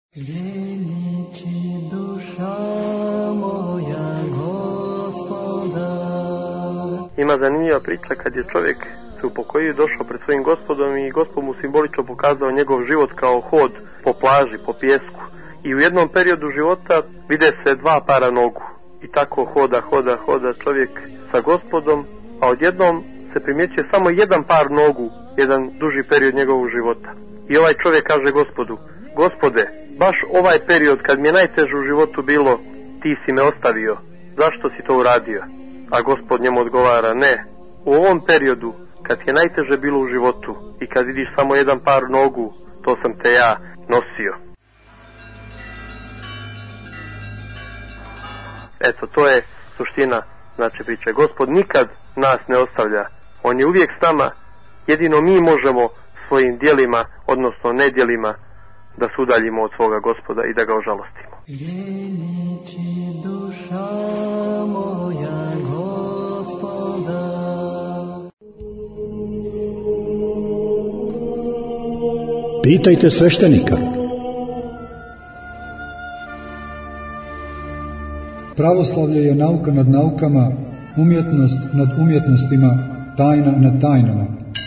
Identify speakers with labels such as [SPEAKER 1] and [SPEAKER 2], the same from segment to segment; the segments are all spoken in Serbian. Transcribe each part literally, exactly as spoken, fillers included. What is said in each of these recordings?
[SPEAKER 1] Pleniči duša moja Gospoda.
[SPEAKER 2] Ima zanimljiva priča kad je čovjek se upokojio i došao pred svojim Gospodom i Gospod mu simbolično pokazao njegov život kao hod po plaži, po pijesku. I u jednom periodu života vide se dva para nogu. I tako hoda, hoda, hoda čovjek sa Gospodom, a odjednom se primjećuje samo jedan par nogu, jedan duži period njegovog života. I ovaj čovjek kaže Gospodu: Gospode, baš ovaj period kad mi je najteže u životu bilo, ti si me ostavio. Zašto si to uradio? A Gospod njemu odgovara: ne, u ovom periodu kad ti je najteže bilo u životu i kad vidiš samo jedan par nogu, to sam te ja nosio. Eto, to je suština znači priče. Gospod nikad nas ne ostavlja. On je uvijek s nama. Jedino mi možemo svojim djelima, odnosno nedjelima, da se udaljimo od svoga Gospoda i da ga ožalostimo.
[SPEAKER 1] Pleniči duša moja Gospoda.
[SPEAKER 3] Pitajte sveštenika.
[SPEAKER 4] Pravoslavlje je nauka nad naukama, umjetnost nad umjetnostima, tajna nad tajnama.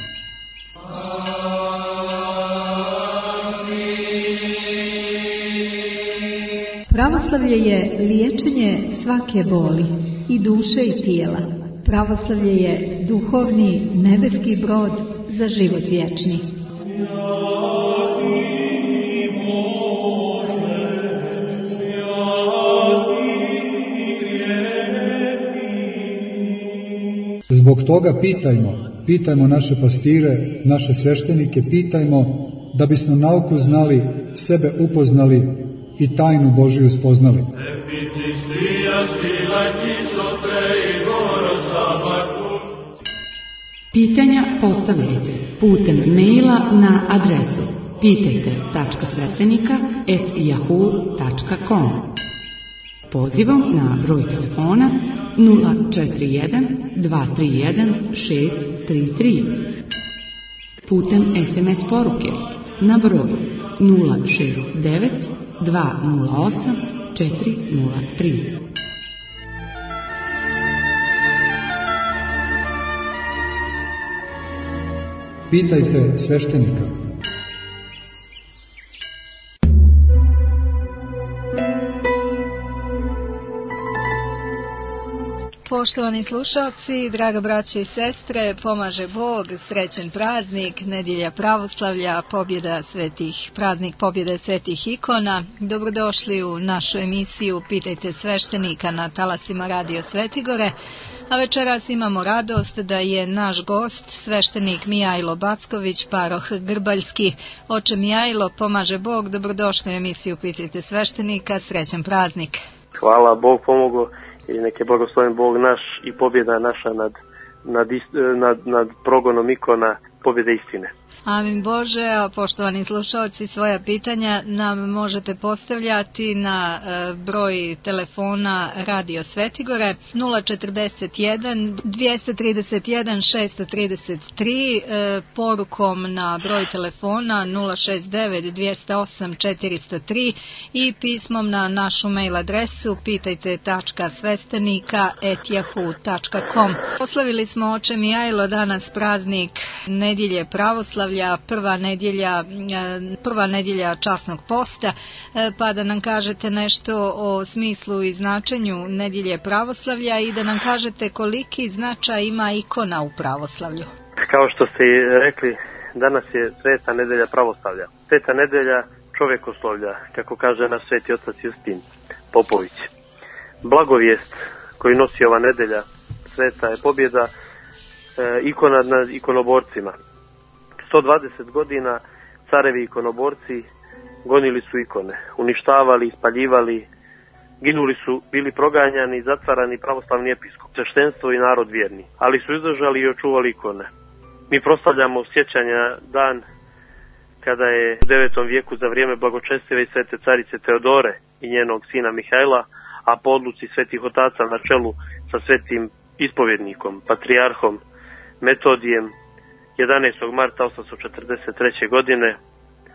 [SPEAKER 5] Pravoslavlje je liječenje svake boli, i duše i tijela. Pravoslavlje je duhovni nebeski brod za život vječni.
[SPEAKER 4] Zbog toga pitajmo, pitajmo naše pastire, naše sveštenike, pitajmo da bismo nauku znali, sebe upoznali i tajnu Božiju spoznali.
[SPEAKER 6] Pitanja postavljajte putem maila na adresu pitajte tačka sveštenika at yahoo tačka com. Pozivom na broj telefona nula četiri jedan dva tri jedan šest tri tri. Putem es em es poruke na broj nula šest devet dva nula osam četiri nula tri.
[SPEAKER 4] Pitajte sveštenika.
[SPEAKER 7] Poštovani slušalci, draga braće i sestre, pomaže Bog, srećen praznik, nedjelja pravoslavlja, pobjeda svetih, praznik pobjede svetih ikona. Dobrodošli u našu emisiju Pitajte sveštenika na talasima Radio Svetigore. A večeras imamo radost da je naš gost, sveštenik Mijajlo Backović, paroh Grbaljski. Oče Mijajlo, pomaže Bog, dobrodošli u emisiju Pitajte sveštenika, srećen praznik.
[SPEAKER 2] Hvala, Bog pomogao i nek je blagosloven Bog naš i pobjeda naša nad, nad, nad, nad progonom ikona, pobjeda istine.
[SPEAKER 7] Amin Bože, a poštovani slušalci, svoja pitanja nam možete postavljati na e, broj telefona Radio Svetigore nula četrdeset jedan dvjesto trideset jedan šesto trideset tri, e, porukom na broj telefona nula šest devet dvjesto osam četiristo tri i pismom na našu mail adresu pitajte tačka sveštenika at yahoo tačka com. Poslavili smo oče Mijajlo danas praznik nedjelje pravoslavlja, prva nedjelja, prva nedjelja časnog posta, pa da nam kažete nešto o smislu i značenju nedjelje pravoslavlja i da nam kažete koliki značaj ima ikona u pravoslavlju.
[SPEAKER 2] Kao što ste rekli, danas je sveta nedjelja pravoslavlja. Sveta nedjelja čovjekoslovlja, kako kaže naš sveti otac Justin Popović. Blagovijest koju nosi ova nedjelja sveta je pobjeda e, ikona nad ikonoborcima. sto dvadeset godina carevi ikonoborci gonili su ikone, uništavali, ispaljivali, ginuli su, bili proganjani, zatvarani pravoslavni episkop, sveštenstvo i narod vjerni, ali su izdržali i očuvali ikone. Mi proslavljamo sjećanja dan kada je u devetom vijeku za vrijeme blagočestive i svete carice Teodore i njenog sina Mihajla, a po odluci svetih otaca na čelu sa svetim ispovjednikom, patrijarhom Metodijem, jedanaestog marta osamsto četrdeset treće godine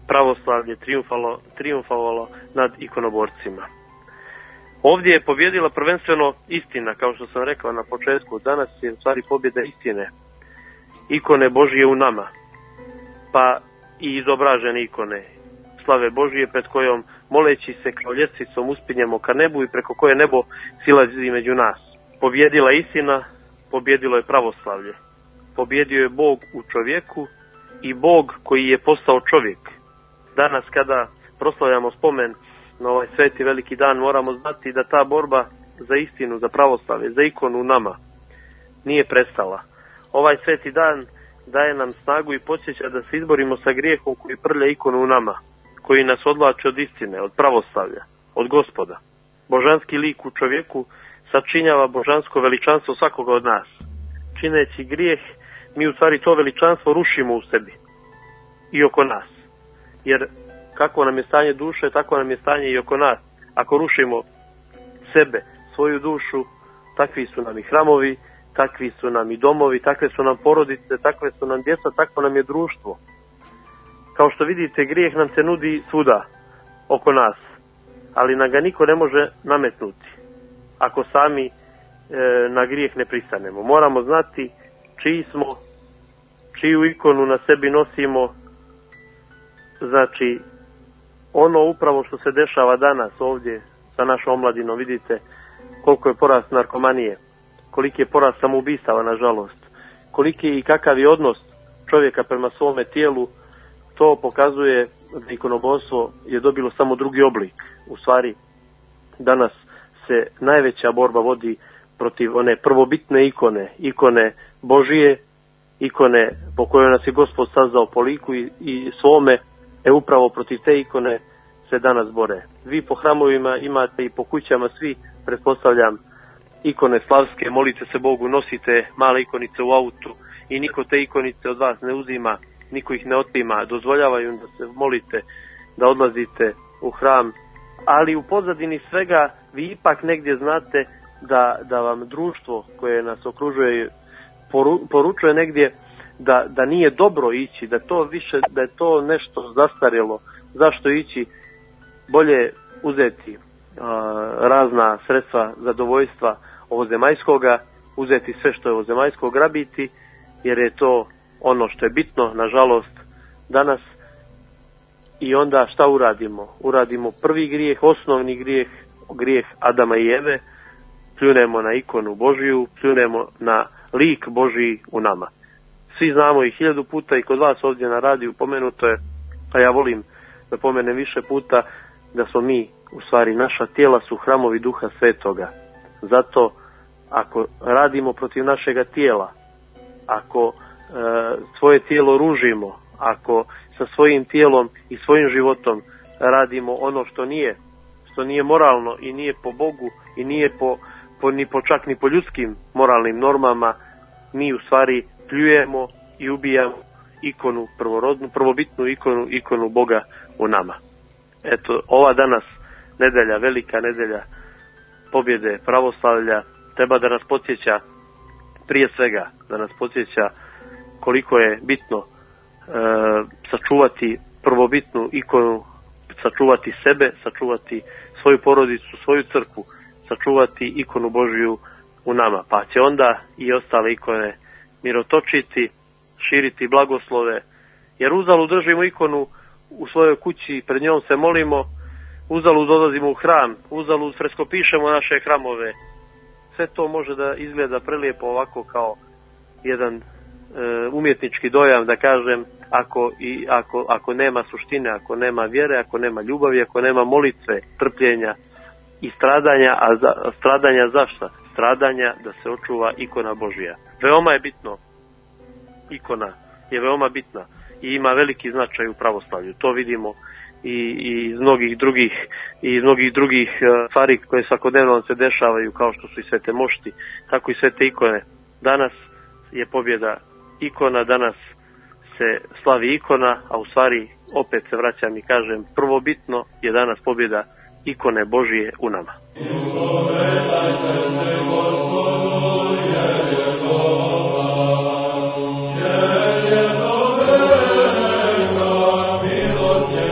[SPEAKER 2] pravoslavlje triumfalo, triumfovalo nad ikonoborcima. Ovdje je pobjedila prvenstveno istina, kao što sam rekao na početku. Danas je u stvari pobjeda istine. Ikone Božije u nama, pa i izobražene ikone slave Božije, pred kojom moleći se kao ljestvicom uspinjemo ka nebu i preko koje nebo silazi među nas. Pobjedila istina, pobjedilo je pravoslavlje. Pobjedio je Bog u čovjeku i Bog koji je postao čovjek. Danas kada proslavljamo spomen na ovaj sveti veliki dan, moramo znati da ta borba za istinu, za pravoslavlje, za ikonu u nama nije prestala. Ovaj sveti dan daje nam snagu i podsjeća da se izborimo sa grijehom koji prlja ikonu u nama, koji nas odvlači od istine, od pravoslavlja, od Gospoda. Božanski lik u čovjeku sačinjava božansko veličanstvo svakoga od nas. Čineći grijeh, mi u stvari to veličanstvo rušimo u sebi i oko nas. Jer kako nam je stanje duše, tako nam je stanje i oko nas. Ako rušimo sebe, svoju dušu, takvi su nam i hramovi, takvi su nam i domovi, takve su nam porodice, takve su nam djeca, takvo nam je društvo. Kao što vidite, grijeh nam se nudi svuda oko nas, ali nam ga niko ne može nametnuti ako sami e, na grijeh ne pristanemo. Moramo znati čiji smo, čiju ikonu na sebi nosimo. Znači, ono upravo što se dešava danas ovdje sa našom omladinom, vidite koliko je porast narkomanije, koliki je porast samoubistava, nažalost, koliki i kakav je odnos čovjeka prema svome tijelu. To pokazuje da ikonoboštvo je dobilo samo drugi oblik. U stvari, danas se najveća borba vodi protiv one prvobitne ikone, ikone Božije, ikone po kojoj nas je Gospod sazdao po liku i, i svome, e upravo protiv te ikone se danas bore. Vi po hramovima imate i po kućama svi, pretpostavljam, ikone slavske, molite se Bogu, nosite male ikonice u autu i niko te ikonice od vas ne uzima, niko ih ne otima, dozvoljavaju da se molite, da odlazite u hram, ali u pozadini svega vi ipak negdje znate da, da vam društvo koje nas okružuje poru, poručuje negdje da, da nije dobro ići, da to više, da je to nešto zastarjelo. Zašto ići? Bolje uzeti uh, razna sredstva zadovoljstva ovozemaljskoga, uzeti sve što je ovozemaljsko, grabiti, jer je to ono što je bitno, nažalost, danas. I onda šta uradimo? Uradimo prvi grijeh, osnovni grijeh, grijeh Adama i Eve, pljunemo na ikonu Božiju, pljunemo na lik Božiji u nama. Svi znamo i hiljadu puta i kod vas ovdje na radiju pomenuto je, a ja volim da pomenem više puta, da smo mi, u stvari naša tijela su hramovi Duha Svetoga. Zato ako radimo protiv našega tijela, ako e, svoje tijelo ružimo, ako sa svojim tijelom i svojim životom radimo ono što nije, što nije moralno i nije po Bogu i nije po, po, ni po čak ni po ljudskim moralnim normama, mi u stvari pljujemo i ubijamo ikonu prvorodnu, prvobitnu ikonu, ikonu Boga u nama. Eto, ova danas nedelja, velika nedelja pobjede pravoslavlja, treba da nas podsjeća, prije svega da nas podsjeća koliko je bitno e, sačuvati prvobitnu ikonu, sačuvati sebe, sačuvati svoju porodicu, svoju crkvu, sačuvati ikonu Božiju u nama, pa će onda i ostale ikone mirotočiti, širiti blagoslove, jer uzalud držimo ikonu u svojoj kući, pred njom se molimo, uzalud dolazimo u hram, uzalud freskopišemo naše hramove. Sve to može da izgleda prelijepo ovako kao jedan e, umjetnički dojam, da kažem, ako, i, ako, ako nema suštine, ako nema vjere, ako nema ljubavi, ako nema molitve, trpljenja i stradanja, a za, stradanja zašto? Stradanja da se očuva ikona Božija. Veoma je bitno, ikona je veoma bitna i ima veliki značaj u pravoslavlju. To vidimo i, i iz mnogih drugih i iz mnogih drugih stvari koje svakodnevno se dešavaju, kao što su i svete mošti, tako i svete ikone. Danas je pobjeda ikona, danas se slavi ikona, a u stvari opet se vraćam i kažem, prvobitno je danas pobjeda ikone Božije u nama.
[SPEAKER 1] Yeah.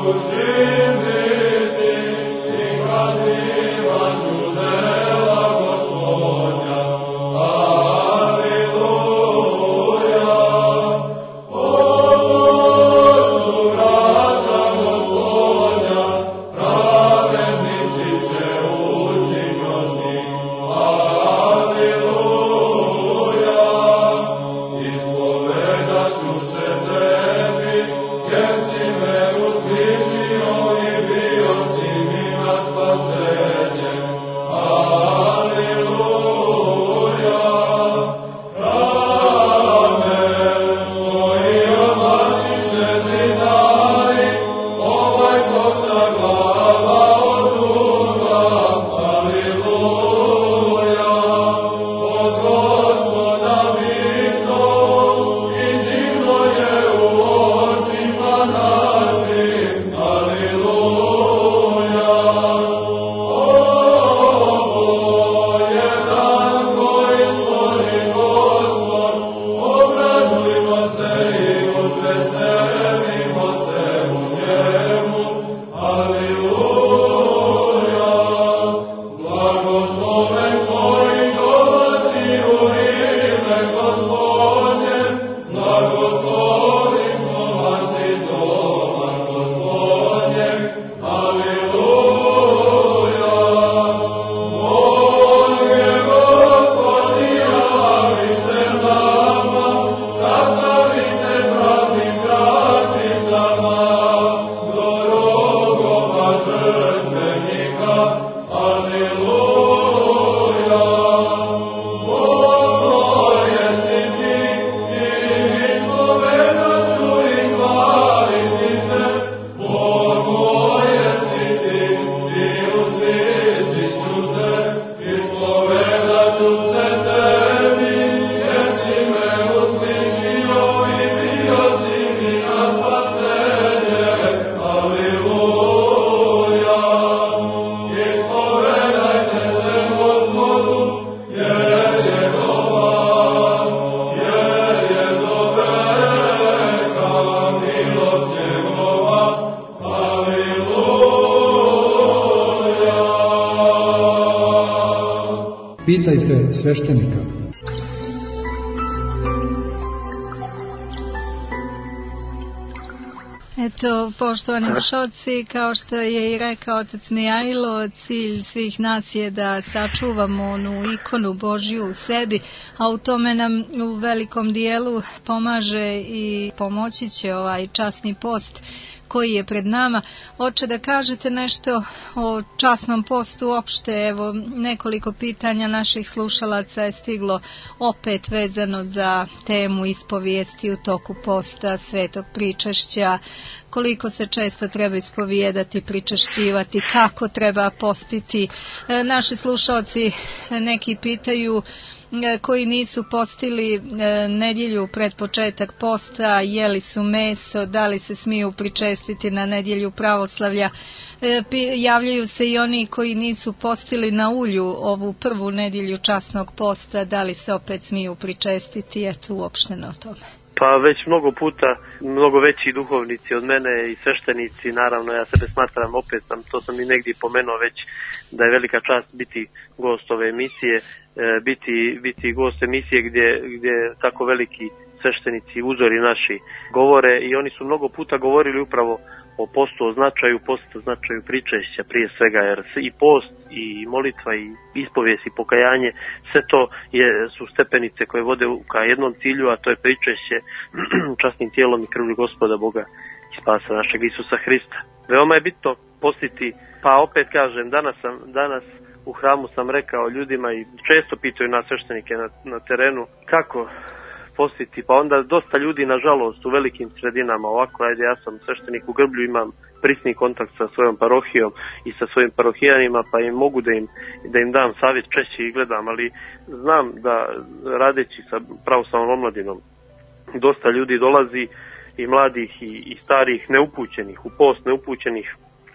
[SPEAKER 4] Pitajte sveštenika.
[SPEAKER 7] Eto, poštovani slušalci, kao što je i rekao otac Mijajlo, cilj svih nas je da sačuvamo onu ikonu Božju u sebi, a u tome nam u velikom dijelu pomaže i pomoći će ovaj časni post koji je pred nama. Hoće da kažete nešto o časnom postu uopšte? Evo, nekoliko pitanja naših slušalaca je stiglo opet vezano za temu ispovijesti u toku posta, svetog pričašća, koliko se često treba ispovijedati, pričašćivati, kako treba postiti. E, naši slušalci neki pitaju koji nisu postili nedjelju pred početak posta, jeli su meso, da li se smiju pričestiti na nedjelju pravoslavlja. Javljaju se i oni koji nisu postili na ulju ovu prvu nedjelju časnog posta, da li se opet smiju pričestiti, eto uopšteno o tome.
[SPEAKER 2] Pa već mnogo puta, mnogo veći duhovnici od mene i sveštenici, naravno ja sebe smatram, opet sam, to sam i negdje pomenuo već, da je velika čast biti gost ove emisije, biti, biti gost emisije gdje, gdje tako veliki sveštenici, uzori naši govore, i oni su mnogo puta govorili upravo o postu, o značaju posta, značaju pričešća prije svega, jer i post i molitva i ispovijest i pokajanje, sve to je, su stepenice koje vode ka jednom cilju, a to je pričešće časnim tijelom i krvlju Gospoda Boga i spasa našeg Isusa Hrista. Veoma je bitno postiti, pa opet kažem, danas sam, danas u hramu sam rekao ljudima i često pitaju nas sveštenike na, na terenu kako postiti, pa onda dosta ljudi nažalost u velikim sredinama, ovako, ajde, ja sam sveštenik u Grblju, imam prisni kontakt sa svojom parohijom i sa svojim parohijanima, pa im mogu da im, da im dam savjet, češće ih gledam, ali znam da radeći sa pravoslavnom omladinom dosta ljudi dolazi, i mladih i, i starih, neupućenih u post, neupućenih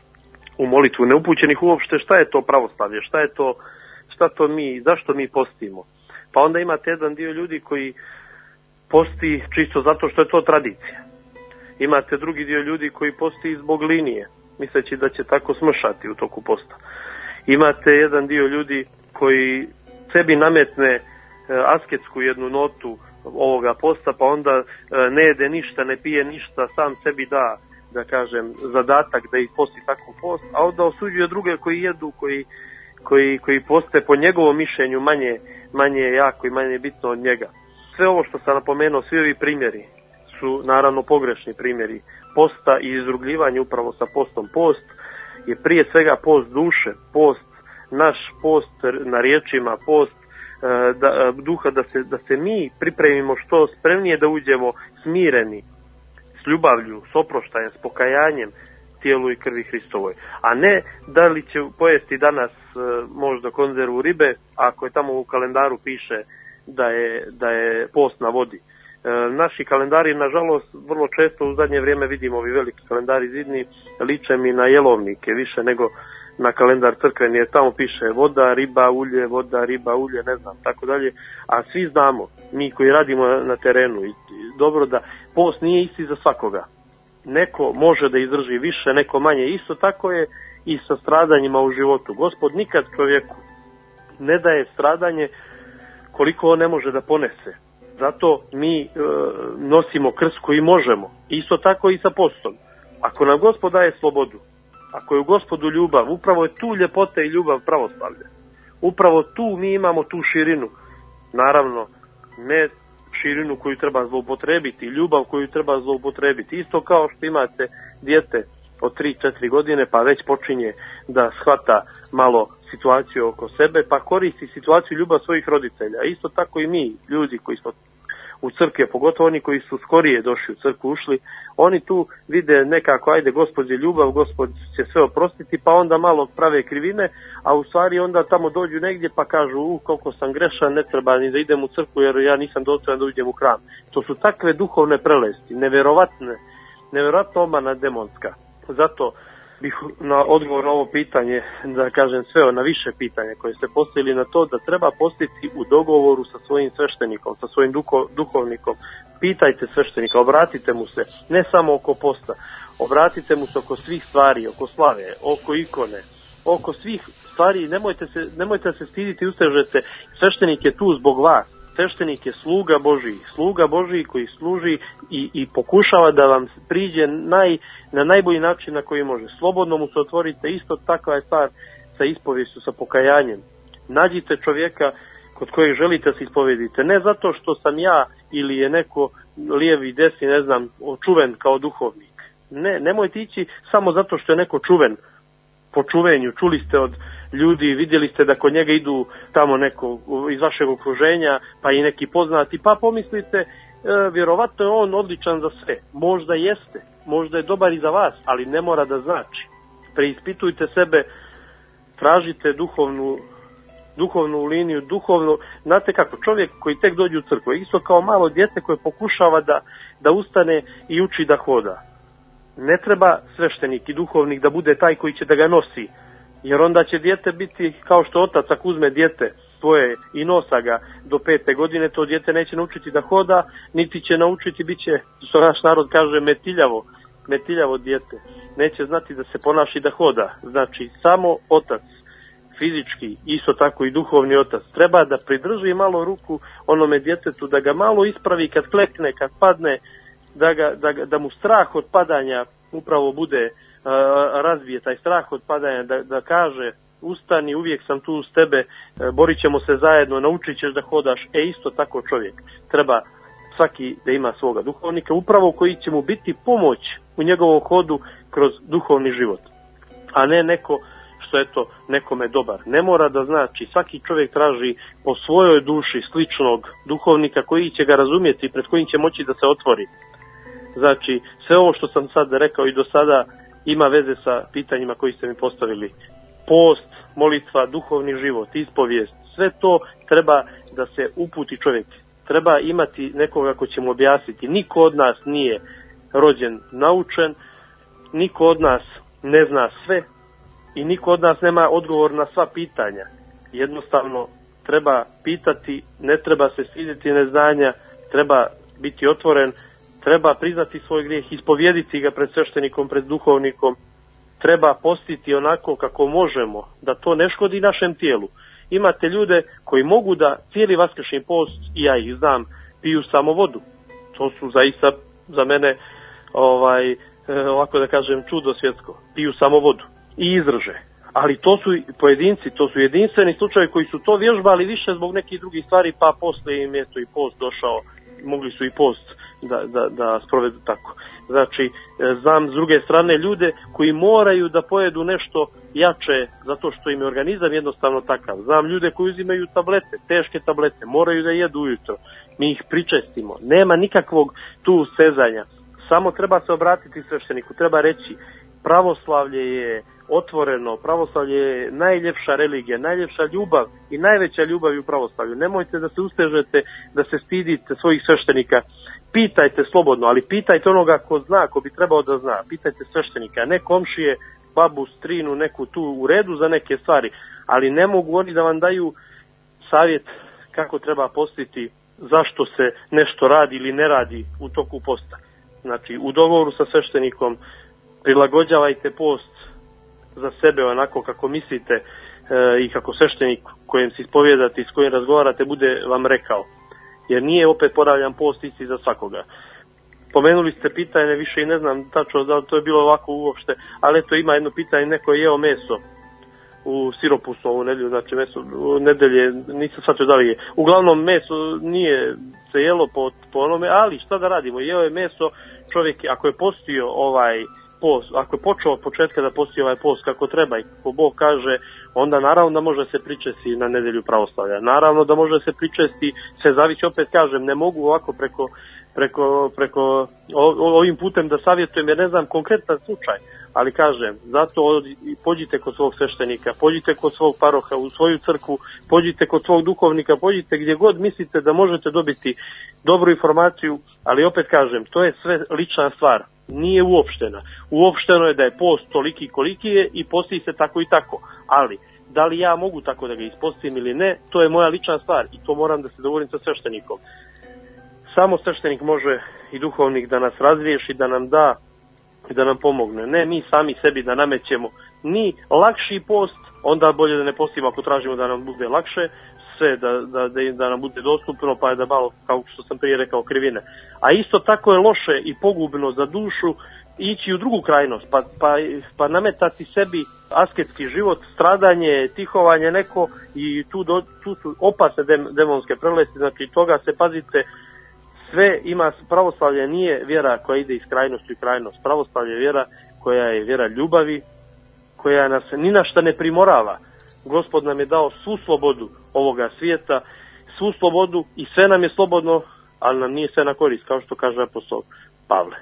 [SPEAKER 2] u molitvu, neupućenih uopšte šta je to pravoslavlje, šta je to, šta to mi, zašto mi postimo. Pa onda imate jedan dio ljudi koji posti čisto zato što je to tradicija. Imate drugi dio ljudi koji posti zbog linije, misleći da će tako smršati u toku posta. Imate jedan dio ljudi koji sebi nametne asketsku jednu notu ovoga posta, pa onda ne jede ništa, ne pije ništa, sam sebi da, da kažem, zadatak da ih posti tako post, a onda osuđuje druge koji jedu, koji, koji, koji poste po njegovom mišljenju manje, manje jako i manje bitno od njega. Sve ovo što sam napomenuo, svi ovi primjeri su naravno pogrešni primjeri posta i izrugljivanja upravo sa postom. Post je prije svega post duše, post, naš post na riječima, post da, duha, da se, da se mi pripremimo što spremnije da uđemo smireni, s ljubavlju, s oproštajem, s pokajanjem tijelu i krvi Hristovoj. A ne da li će pojesti danas možda konzervu ribe, ako je tamo u kalendaru piše da je, da je post na vodi. Naši kalendari, nažalost, vrlo često u zadnje vrijeme vidimo ovi veliki kalendari zidni, liče mi na jelovnike više nego na kalendar crkveni, jer tamo piše voda, riba, ulje, voda, riba, ulje, ne znam, tako dalje. A svi znamo, mi koji radimo na terenu, i dobro da post nije isti za svakoga. Neko može da izdrži više, neko manje. Isto tako je i sa stradanjima u životu. Gospod nikad čovjeku ne daje stradanje koliko on ne može da ponese. Zato mi e, nosimo krst koji možemo. Isto tako i sa postom. Ako nam Gospod daje slobodu, ako je u Gospodu ljubav, upravo je tu ljepota i ljubav pravoslavlja. Upravo tu mi imamo tu širinu. Naravno, ne širinu koju treba zloupotrebiti, ljubav koju treba zloupotrebiti. Isto kao što imate dijete od tri četiri godine, pa već počinje da shvata malo situaciju oko sebe, pa koristi situaciju ljubav svojih roditelja. Isto tako i mi, ljudi koji smo u crkvi, pogotovo oni koji su skorije došli u crkvu, ušli, oni tu vide nekako, ajde, Gospod je ljubav, Gospod će sve oprostiti, pa onda malo prave krivine, a u stvari onda tamo dođu negdje pa kažu, u, koliko sam grešan, ne treba ni da idem u crkvu jer ja nisam dostojan da uđem u hram. To su takve duhovne prelesti, neverovatne, neverovatno obmana demonska. Zato bih na odgovor na ovo pitanje, da kažem sve na više pitanja koje ste postavili na to, da treba postiti u dogovoru sa svojim sveštenikom, sa svojim duho, duhovnikom. Pitajte sveštenika, obratite mu se, ne samo oko posta, obratite mu se oko svih stvari, oko slave, oko ikone, oko svih stvari. Nemojte se, nemojte se stiditi, ustežete, sveštenik je tu zbog vas. Sveštenik je sluga Božiji, sluga Božiji koji služi i, i pokušava da vam priđe naj, na najbolji način na koji može. Slobodno mu se otvorite, isto takva je stvar sa ispovijestju, sa pokajanjem. Nađite čovjeka kod kojeg želite da se ispovedite, ne zato što sam ja ili je neko lijevi, desni, ne znam, čuven kao duhovnik. Ne, nemojte ići samo zato što je neko čuven po čuvenju. Čuli ste od ljudi, vidjeli ste da kod njega idu tamo neko iz vašeg okruženja, pa i neki poznati, pa pomislite, e, vjerovatno je on odličan za sve. Možda jeste, možda je dobar i za vas, ali ne mora da znači. Preispitujte sebe, tražite duhovnu, duhovnu liniju, duhovnu, znate kako, čovjek koji tek dođe u crkvu, isto kao malo dijete koje pokušava da, da ustane i uči da hoda. Ne treba sveštenik i duhovnik da bude taj koji će da ga nosi, jer onda će dijete biti kao što otac ako uzme dijete svoje i nosa ga do pete godine, to dijete neće naučiti da hoda, niti će naučiti, bit će, što naš narod kaže, metiljavo, metiljavo dijete. Neće znati da se ponaši da hoda. Znači, samo otac, fizički, isto tako i duhovni otac, treba da pridrži malo ruku onome djetetu, da ga malo ispravi kad klekne, kad padne, da, ga, da, da mu strah od padanja upravo bude uh, razvije, taj strah od padanja, da, da kaže, ustani, uvijek sam tu uz tebe, uh, borit ćemo se zajedno, naučit ćeš da hodaš. E isto tako čovjek treba svaki da ima svoga duhovnika, upravo koji će mu biti pomoć u njegovom hodu kroz duhovni život, a ne neko što je to nekome dobar. Ne mora da znači, svaki čovjek traži po svojoj duši sličnog duhovnika koji će ga razumjeti i pred kojim će moći da se otvori. Znači, sve ovo što sam sad rekao i do sada ima veze sa pitanjima koji ste mi postavili. Post, molitva, duhovni život, ispovijest, sve to treba da se uputi čovjek. Treba imati nekoga ko će mu objasniti. Niko od nas nije rođen naučen, niko od nas ne zna sve i niko od nas nema odgovor na sva pitanja. Jednostavno treba pitati, ne treba se stidjeti neznanja, treba biti otvoren treba priznati svoj grijeh, ispovjediti ga pred sveštenikom, pred duhovnikom, treba postiti onako kako možemo, da to ne škodi našem tijelu. Imate ljude koji mogu da cijeli vaskršnji post, i ja ih znam, piju samo vodu. To su zaista za mene, ovaj, ovako da kažem, čudo svjetsko. Piju samo vodu i izrže. Ali to su pojedinci, to su jedinstveni slučajevi koji su to vježbali više zbog nekih drugih stvari, pa poslije im je to i post došao, mogli su i post da, da, da sprovedu tako. Znači, znam s druge strane ljude koji moraju da pojedu nešto jače zato što im je organizam jednostavno takav. Znam ljude koji uzimaju tablete, teške tablete, moraju da jedu ujutro. Mi ih pričestimo. Nema nikakvog tu sezanja. Samo treba se obratiti svešteniku, treba reći pravoslavlje je otvoreno, pravoslavlje je najljepša religija, najljepša ljubav i najveća ljubav u pravoslavlju. Nemojte da se ustežete, da se stidite svojih sveštenika. Pitajte slobodno, ali pitajte onoga ko zna, ko bi trebao da zna. Pitajte sveštenika, ne komšije, babu, strinu, neku tu u redu za neke stvari, ali ne mogu oni da vam daju savjet kako treba postiti, zašto se nešto radi ili ne radi u toku posta. Znači, u dogovoru sa sveštenikom prilagođavajte post za sebe onako kako mislite e, i kako sveštenik kojem se ispovjedate i s kojim razgovarate bude vam rekao. Jer nije, opet ponavljam, post isti za svakoga. Pomenuli ste pitanje, više i ne znam tačno da to je bilo ovako uopšte, ali eto ima jedno pitanje, neko je jeo meso u siropusu ovu nedelju, znači meso u nedelje, nisam shvatio da li je. Uglavnom meso nije se jelo po, po onome, ali šta da radimo, jeo je meso, čovjek ako je postio ovaj post, ako je počeo od početka da posti ovaj post kako treba i kako Bog kaže, onda naravno da može se pričesti na nedelju pravoslavlja. Naravno da može se pričesti, sve zavisi, opet kažem, ne mogu ovako preko, preko, preko o, ovim putem da savjetujem jer ne znam konkretan slučaj, ali kažem, zato pođite kod svog sveštenika, pođite kod svog paroha, u svoju crkvu, pođite kod svog duhovnika, pođite gdje god mislite da možete dobiti dobru informaciju, ali opet kažem, to je sve lična stvar. Nije uopštena. Uopšteno je da je post toliki koliki je i posti se tako i tako. Ali, da li ja mogu tako da ga ispostim ili ne, to je moja lična stvar i to moram da se dogovorim sa sveštenikom. Samo sveštenik može i duhovnik da nas razriješi, da nam da i da nam pomogne. Ne mi sami sebi da namećemo ni lakši post, onda bolje da ne postimo ako tražimo da nam bude lakše, sve da, da, da, da nam bude dostupno, pa je da malo, kao što sam prije rekao, krivine. A isto tako je loše i pogubno za dušu ići u drugu krajnost, pa, pa, pa nametati sebi asketski život, stradanje, tihovanje neko i tu, do, tu su opasne dem, demonske prelesti, znači toga se pazite. Sve ima, pravoslavlje nije vjera koja ide iz krajnosti u krajnost. Pravoslavlje je vjera koja je vjera ljubavi, koja nas ni na šta ne primorava. Gospod nam je dao svu slobodu ovoga svijeta, svu slobodu i sve nam je slobodno, ali nam nije sve na korist, kao što kaže apostol Pavle.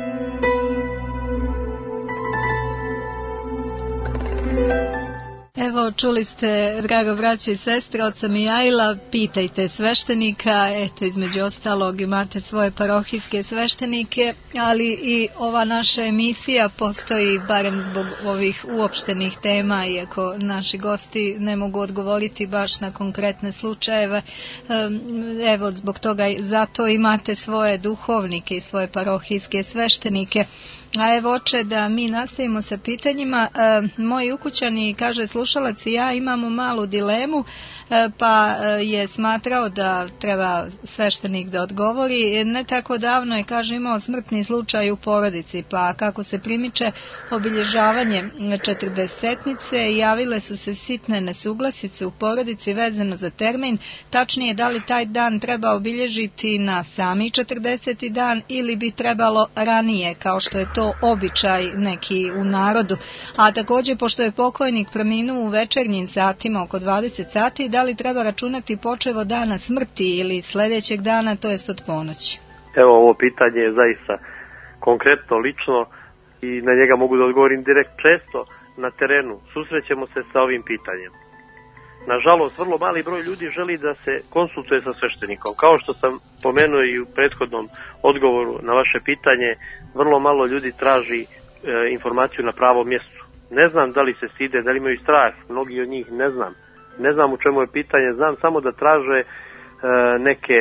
[SPEAKER 7] Evo, čuli ste, draga braća i sestre, oca Mijaila, pitajte sveštenika, eto, između ostalog imate svoje parohijske sveštenike, ali i ova naša emisija postoji barem zbog ovih uopštenih tema, iako naši gosti ne mogu odgovoriti baš na konkretne slučajeve. Evo, zbog toga zato imate svoje duhovnike i svoje parohijske sveštenike. A evo, oče, da mi nastavimo sa pitanjima. E, moji ukućani, kaže slušalac, i ja imamo malu dilemu, e, pa je smatrao da treba sveštenik da odgovori. Ne tako davno je, kaže, imao smrtni slučaj u porodici, pa kako se primiče obilježavanje četrdesetnice, javile su se sitne nesuglasice u porodici vezano za termin, tačnije da li taj dan treba obilježiti na sami četrdeseti dan ili bi trebalo ranije, kao što je to običaj neki u narodu. A također, pošto je pokojnik preminuo u večernjim satima oko dvadeset sati, da li treba računati počev od dana smrti ili sljedećeg dana, to jest od ponoći?
[SPEAKER 2] Evo, ovo pitanje je zaista konkretno, lično i na njega mogu da odgovorim direkt. Često na terenu susrećemo se sa ovim pitanjem. Nažalost, vrlo mali broj ljudi želi da se konsultuje sa sveštenikom. Kao što sam pomenuo i u prethodnom odgovoru na vaše pitanje, vrlo malo ljudi traži e, informaciju na pravom mjestu. Ne znam da li se stide, da li imaju strah, mnogi od njih ne znam. Ne znam u čemu je pitanje, znam samo da traže e, neke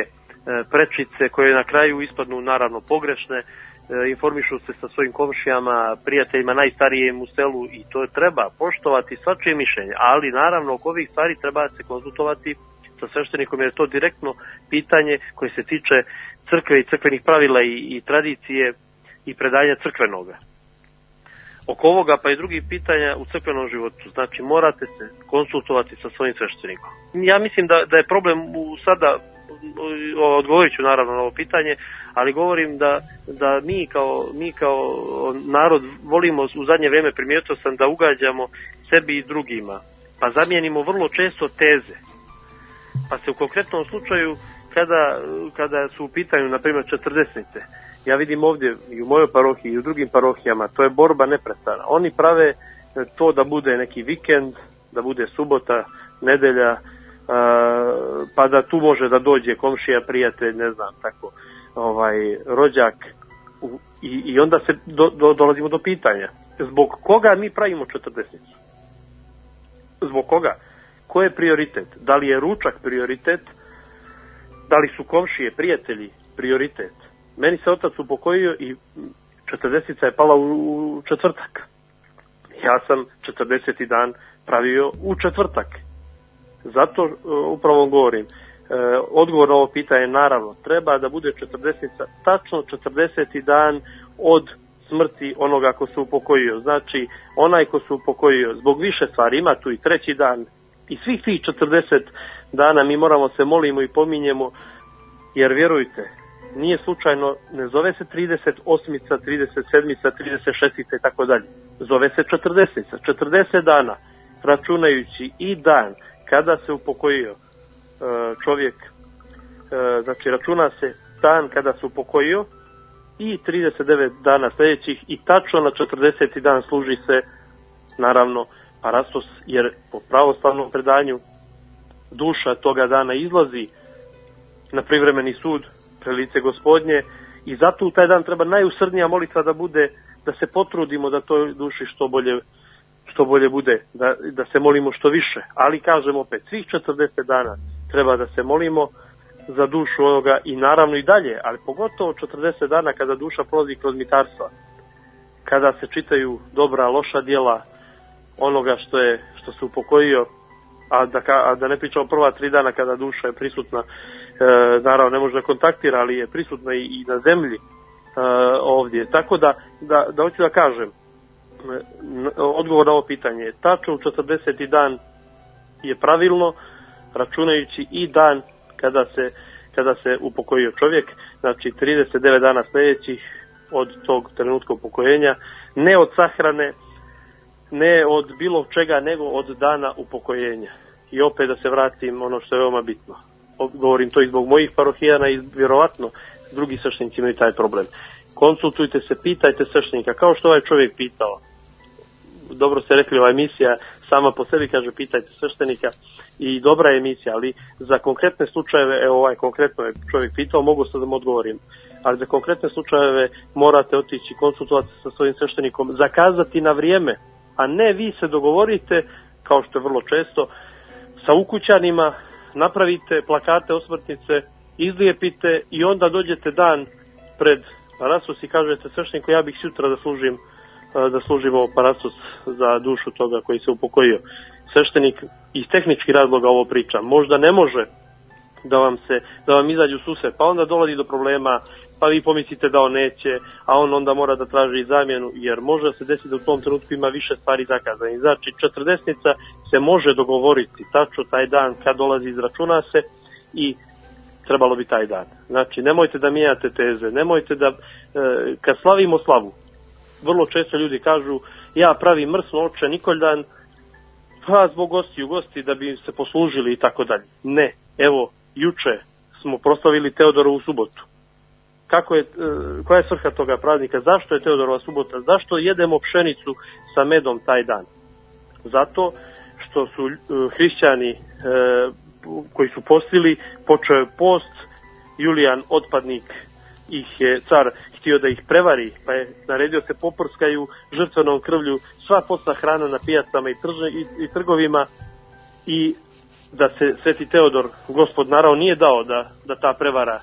[SPEAKER 2] prečice koje na kraju ispadnu naravno pogrešne, informišu se sa svojim komšijama, prijateljima najstarijem u selu i to treba poštovati svačije mišljenje, ali naravno oko ovih stvari treba se konzultovati sa sveštenikom jer je to direktno pitanje koje se tiče crkve i crkvenih pravila i, i tradicije i predanja crkvenoga. Oko ovoga pa i drugih pitanja u crkvenom životu, znači morate se konsultovati sa svojim sveštenikom. Ja mislim da, da je problem u sada, odgovorit ću naravno na ovo pitanje, ali govorim da, da mi, kao, mi kao narod volimo u zadnje vrijeme, primijetio sam da ugađamo sebi i drugima, pa zamijenimo vrlo često teze. Pa se u konkretnom slučaju kada, kada su u pitanju na primjer četrdesetnice, ja vidim ovdje i u mojoj parohiji i u drugim parohijama, to je borba neprestana. Oni prave to da bude neki vikend, da bude subota, nedelja, pa da tu može da dođe komšija, prijatelj, ne znam, tako, ovaj, rođak, i, i onda se do, do, dolazimo do pitanja. Zbog koga mi pravimo četrdesetnicu? Zbog koga? Ko je prioritet? Da li je ručak prioritet? Da li su komšije, prijatelji prioritet? Meni se otac upokojio i četrdesetica je pala u, u četvrtak. Ja sam četrdeseti dan pravio u četvrtak. Zato uh, upravo govorim, uh, odgovor na ovo pitanje naravno treba da bude četrdesetica, tačno četrdeseti dan od smrti onoga ko se upokojio. Znači, onaj ko se upokojio zbog više stvari, ima tu i treći dan, i svih tih četrdeset dana mi moramo se molimo i pominjemo, jer vjerujte, nije slučajno, ne zove se trideset osmica, trideset sedmica, trideset šestica i tako dalje. Zove se četrdesetica. četrdeset dana, računajući i dan kada se upokojio čovjek, znači računa se dan kada se upokojio i trideset devet dana sljedećih i tačno na četrdeseti dan služi se naravno parastos, jer po pravoslavnom predanju duša toga dana izlazi na privremeni sud pre lice Gospodnje i zato u taj dan treba najusrdnija molitva da bude, da se potrudimo da toj duši što bolje, što bolje bude, da, da se molimo što više, ali kažem opet, svih četrdeset dana treba da se molimo za dušu onoga i naravno i dalje, ali pogotovo četrdeset dana kada duša prolazi kroz mitarstva, kada se čitaju dobra, loša djela onoga što je, što se upokojio, a da, a da ne pričamo prva tri dana kada duša je prisutna, e, naravno ne može da kontaktira, ali je prisutna i, i na zemlji e, ovdje. Tako da, da, da hoću da kažem, odgovor na ovo pitanje je tačno u četrdeseti dan je pravilno, računajući i dan kada se, kada se upokojio čovjek, znači trideset devet dana sljedećih od tog trenutka upokojenja, ne od sahrane, ne od bilo čega, nego od dana upokojenja. I opet da se vratim ono što je veoma bitno. Govorim to i zbog mojih parohijana i vjerovatno drugi sveštenici imaju taj problem. Konsultujte se, pitajte sveštenika, kao što ovaj čovjek pitao. Dobro ste rekli, ova emisija sama po sebi kaže pitajte sveštenika i dobra je emisija, ali za konkretne slučajeve, evo ovaj konkretno je čovjek pitao, mogu sad da mu odgovorim, ali za konkretne slučajeve morate otići konsultovati sa svojim sveštenikom, zakazati na vrijeme, a ne vi se dogovorite, kao što je vrlo često, sa ukućanima, napravite plakate, osmrtnice, izlijepite i onda dođete dan pred parastos i kažete svešteniku, ja bih sutra da služim da služimo parastos za dušu toga koji se upokojio. Sveštenik iz tehničkih razloga ovo priča, možda ne može da vam se da vam izađe u susret, pa onda dolazi do problema, pa vi pomislite da on neće, a on onda mora da traži zamjenu, jer može se desiti da u tom trenutku ima više stvari zakazane. Znači, četrdesnica se može dogovoriti tačno taj dan kad dolazi, izračuna se i trebalo bi taj dan. Znači, nemojte da mijenjate teze, nemojte da, kad slavimo slavu, vrlo često ljudi kažu, ja pravim mrsno oče Nikoldan, pa zbog gostiju, gosti da bi se poslužili i tako dalje. Ne, evo, juče smo proslavili Teodorovu subotu. Kako je, koja je svrha toga praznika? Zašto je Teodorova subota? Zašto jedemo pšenicu sa medom taj dan? Zato što su hrišćani koji su postili, počeo je post, Julijan otpadnik ih je car htio da ih prevari, pa je naredio se poprskaju žrtvenom krvlju sva postna hrana na pijacama i, trž, i, i trgovima i da se Sveti Teodor, Gospod naravno nije dao da, da ta prevara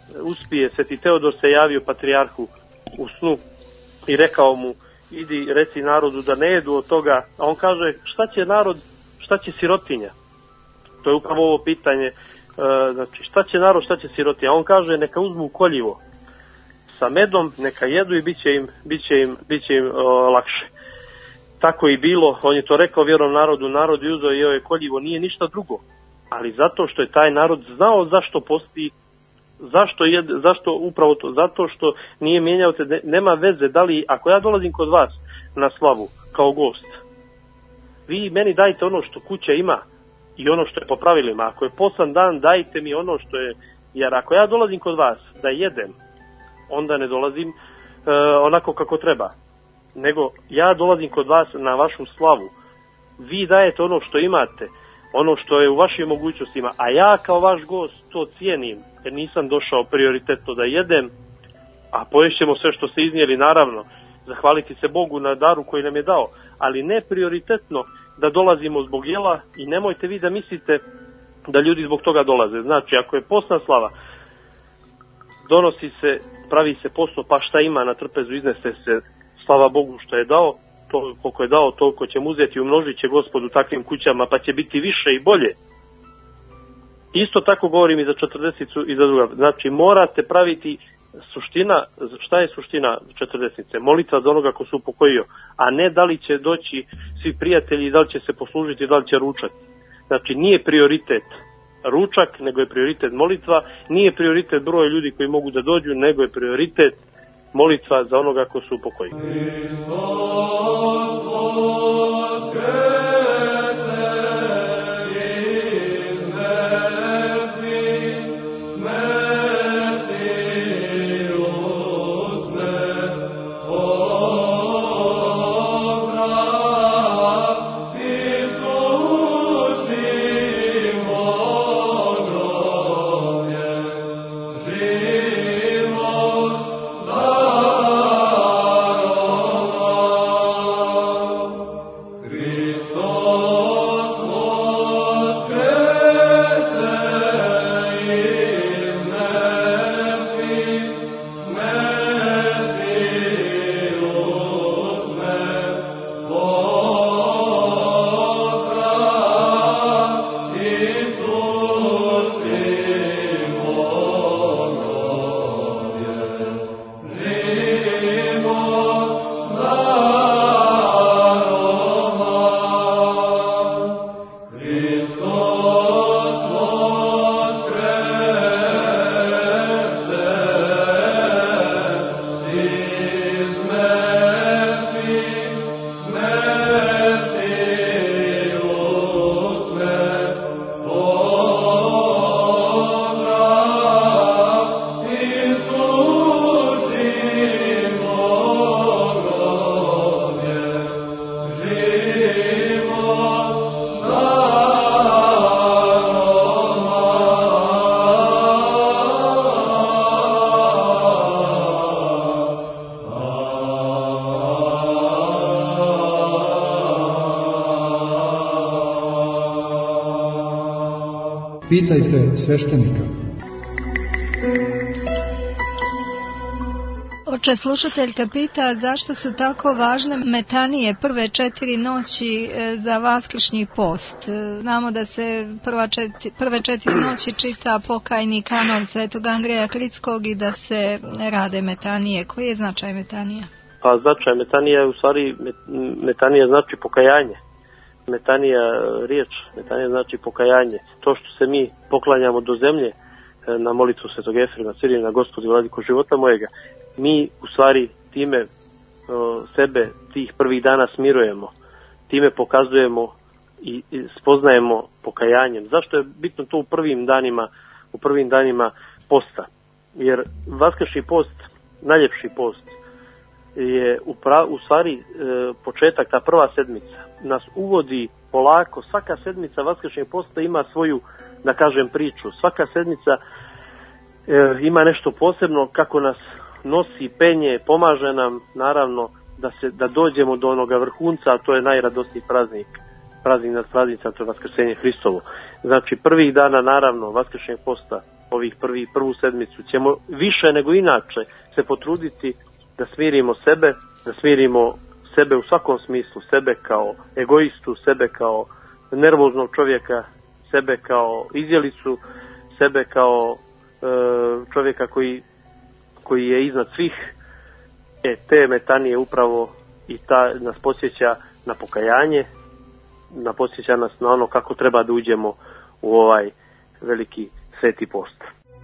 [SPEAKER 2] uspije, Sveti Teodor se javio patrijarhu u snu i rekao mu, idi reci narodu da ne jedu od toga, a on kaže, šta će narod, šta će sirotinja? To je upravo ovo pitanje, e, znači šta će narod, šta će sirotinja? A on kaže, neka uzmu koljivo sa medom, neka jedu i bit će im, bit će im, bit će im o, lakše. Tako i bilo, on je to rekao vjerom narodu, narod je uzeo i jeo je koljivo, nije ništa drugo, ali zato što je taj narod znao zašto posti, zašto je, zašto upravo to, zato što nije mijenjao se, ne, nema veze, da li, ako ja dolazim kod vas na slavu kao gost, vi meni dajte ono što kuća ima i ono što je po pravilima, ako je poslan dan, dajte mi ono što je, jer ako ja dolazim kod vas da jedem, onda ne dolazim e, onako kako treba, nego ja dolazim kod vas na vašu slavu, vi dajete ono što imate, ono što je u vašim mogućnostima, a ja kao vaš gost to cijenim, jer nisam došao prioritetno da jedem, a poješćemo sve što ste iznijeli, naravno, zahvaliti se Bogu na daru koji nam je dao, ali ne prioritetno da dolazimo zbog jela i nemojte vi da mislite da ljudi zbog toga dolaze. Znači, ako je postna slava, donosi se, pravi se posto, pa šta ima na trpezu, iznese se, slava Bogu što je dao, to koliko je dao, toliko će mu uzeti i umnožit će Gospod u takvim kućama, pa će biti više i bolje. Isto tako govorim i za četrdesnicu i za druga. Znači, morate praviti suština, šta je suština četrdesnice? Molitva za onoga ko se upokojio, a ne da li će doći svi prijatelji, da li će se poslužiti, da li će ručati. Znači, nije prioritet ručak, nego je prioritet molitva, nije prioritet broj ljudi koji mogu da dođu, nego je prioritet molitva za onoga ko se upokojio.
[SPEAKER 4] Pitajte sveštenika.
[SPEAKER 7] Oče, slušateljka pita zašto su tako važne metanije prve četiri noći za vaskršnji post. Znamo da se prva četiri, prve četiri noći čita pokajni kanon Svetog Andreja Kritskog i da se rade metanije. Koji je značaj metanija?
[SPEAKER 2] Pa značaj metanija je u stvari, metanija znači pokajanje. Metanija riječ, metanija znači pokajanje. To što se mi poklanjamo do zemlje na molitvu Svetog Efrema Cirila, Gospodi vladiko života mojega, mi u stvari time o, sebe tih prvih dana smirujemo, time pokazujemo i, i spoznajemo pokajanjem. Zašto je bitno to u prvim danima, u prvim danima posta? Jer vaskršnji post, najljepši post, je u, pra, u stvari e, početak, ta prva sedmica nas uvodi polako. Svaka sedmica vaskršnjeg posta ima svoju, da kažem, priču. Svaka sedmica e, ima nešto posebno, kako nas nosi, penje, pomaže nam naravno da se da dođemo do onoga vrhunca, a to je najradosniji praznik, praznik nad praznicama, to je Vaskrsenje Hristovo. Znači prvih dana naravno vaskršnjeg posta ovih prvi, prvu sedmicu, ćemo više nego inače se potruditi da smirimo sebe, da smirimo sebe u svakom smislu, sebe kao egoistu, sebe kao nervoznog čovjeka, sebe kao izjelicu, sebe kao e, čovjeka koji, koji je iznad svih. E, te metanije upravo i ta nas podsjeća na pokajanje, na podsjeća nas na ono kako treba da uđemo u ovaj veliki sveti post.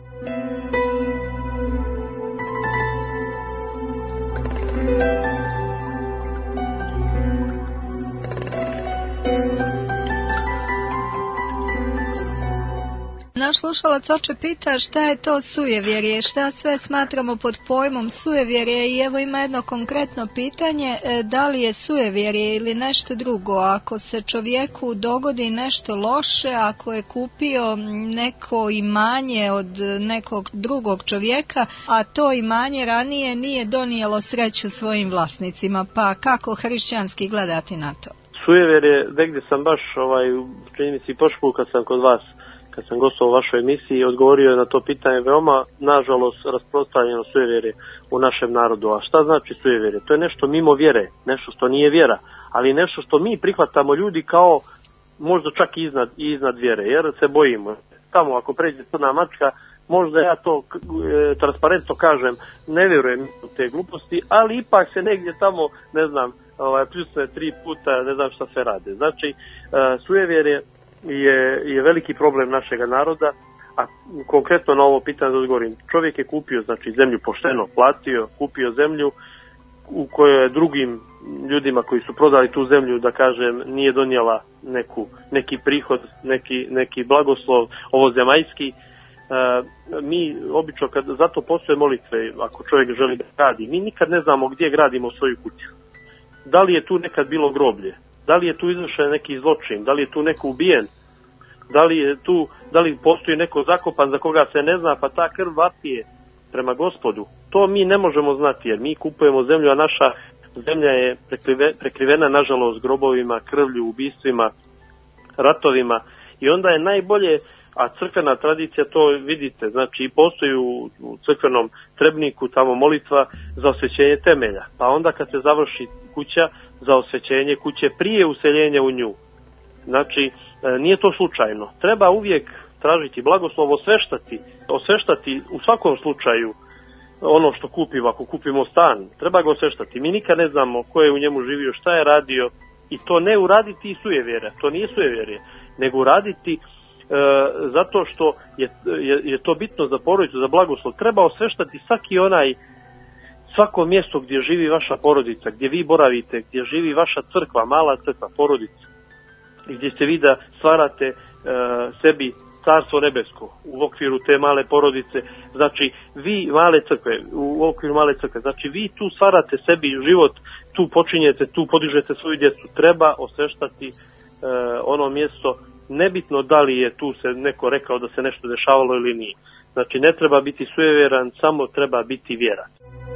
[SPEAKER 7] Naš slušalac oče pita šta je to sujevjerje, šta sve smatramo pod pojmom sujevjerje i evo ima jedno konkretno pitanje, da li je sujevjerje ili nešto drugo, ako se čovjeku dogodi nešto loše, ako je kupio neko imanje od nekog drugog čovjeka, a to imanje ranije nije donijelo sreću svojim vlasnicima, pa kako hrišćanski gledati na to?
[SPEAKER 2] Sujevjerje, negdje sam baš, ovaj, čini mi se i prošli put kad sam kod vas, kad sam gostovao u vašoj emisiji, odgovorio je na to pitanje veoma, nažalost, rasprostranjeno sujevjerje u našem narodu. A šta znači sujevjerje? To je nešto mimo vjere, nešto što nije vjera, ali nešto što mi prihvatamo ljudi kao možda čak i iznad, i iznad vjere, jer se bojimo. Tamo ako pređe crna mačka, možda ja to e, transparentno kažem, ne vjerujem u te gluposti, ali ipak se negdje tamo, ne znam, ovaj, pljusne tri puta, ne znam šta se rade. Znači, e, sujevjerje Je, je veliki problem našega naroda, a konkretno na ovo pitanje da odgovorim. Čovjek je kupio, znači, zemlju pošteno, platio, kupio zemlju u kojoj je drugim ljudima koji su prodali tu zemlju, da kažem, nije donijela neku, neki prihod, neki, neki blagoslov ovozemaljski. E, mi obično, kad, zato postoje molitve, ako čovjek želi da gradi, mi nikad ne znamo gdje gradimo svoju kuću. Da li je tu nekad bilo groblje? Da li je tu izvršen neki zločin, da li je tu neko ubijen, da li je tu, da li postoji neko zakopan za koga se ne zna, pa ta krv vapije prema Gospodu. To mi ne možemo znati, jer mi kupujemo zemlju, a naša zemlja je prekrive, prekrivena, nažalost, grobovima, krvlju, ubistvima, ratovima. I onda je najbolje, a crkvena tradicija, to vidite, znači postoji u, u crkvenom trebniku tamo molitva za osvećenje temelja. Pa onda kad se završi kuća, za osvećenje kuće prije useljenja u nju. Znači, nije to slučajno. Treba uvijek tražiti blagoslov, osveštati, osveštati u svakom slučaju ono što kupimo. Ako kupimo stan, treba ga osveštati. Mi nikad ne znamo ko je u njemu živio, šta je radio, i to ne uraditi i sujevjerje. To nije sujevjerje, nego uraditi e, zato što je, je, je to bitno za porodicu, za blagoslov. Treba osveštati svaki onaj svako mjesto gdje živi vaša porodica, gdje vi boravite, gdje živi vaša crkva, mala crkva, porodica, gdje ste vi da stvarate e, sebi carstvo nebesko u okviru te male porodice, znači vi male crkve, u okviru male crkve, znači vi tu stvarate sebi život, tu počinjete, tu podižete svoju djecu, treba osveštati e, ono mjesto, nebitno da li je tu se neko rekao da se nešto dešavalo ili nije. Znači ne treba biti sujevjeran, samo treba biti vjeran.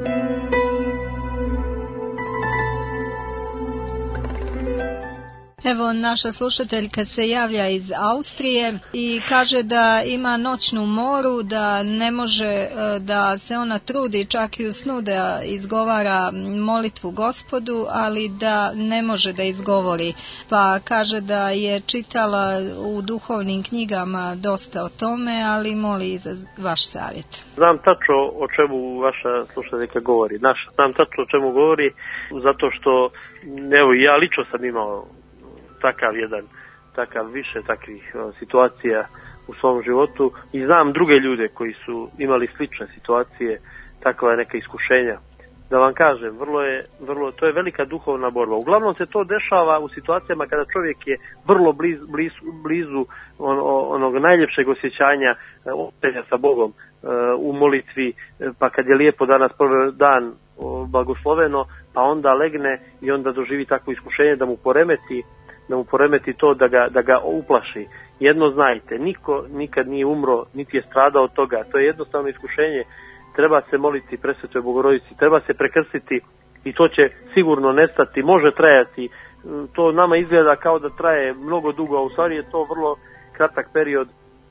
[SPEAKER 7] Evo, naša slušateljka se javlja iz Austrije i kaže da ima noćnu moru, da ne može, da se ona trudi čak i u snu da izgovara molitvu Gospodu, ali da ne može da izgovori. Pa kaže da je čitala u duhovnim knjigama dosta o tome, ali moli za vaš savjet.
[SPEAKER 2] Znam tačno o čemu vaša slušateljka govori. Naša, znam tačno o čemu govori, zato što, evo, ja lično sam imao takav jedan, takav više takvih o, situacija u svom životu i znam druge ljude koji su imali slične situacije, takva neka iskušenja. Da vam kažem, vrlo je, vrlo, to je velika duhovna borba. Uglavnom se to dešava u situacijama kada čovjek je vrlo bliz, bliz, blizu on, onog najljepšeg osjećanja openja sa Bogom u molitvi, pa kad je lijepo danas prvi dan blagosloveno, pa onda legne i onda doživi takvo iskušenje da mu poremeti da mu poremeti to, da ga, da ga uplaši. Jedno znajte, niko nikad nije umro, niti je stradao od toga. To je jednostavno iskušenje. Treba se moliti Presvetoj Bogorodici, treba se prekrstiti i to će sigurno nestati, može trajati. To nama izgleda kao da traje mnogo dugo, a u stvari je to vrlo kratak period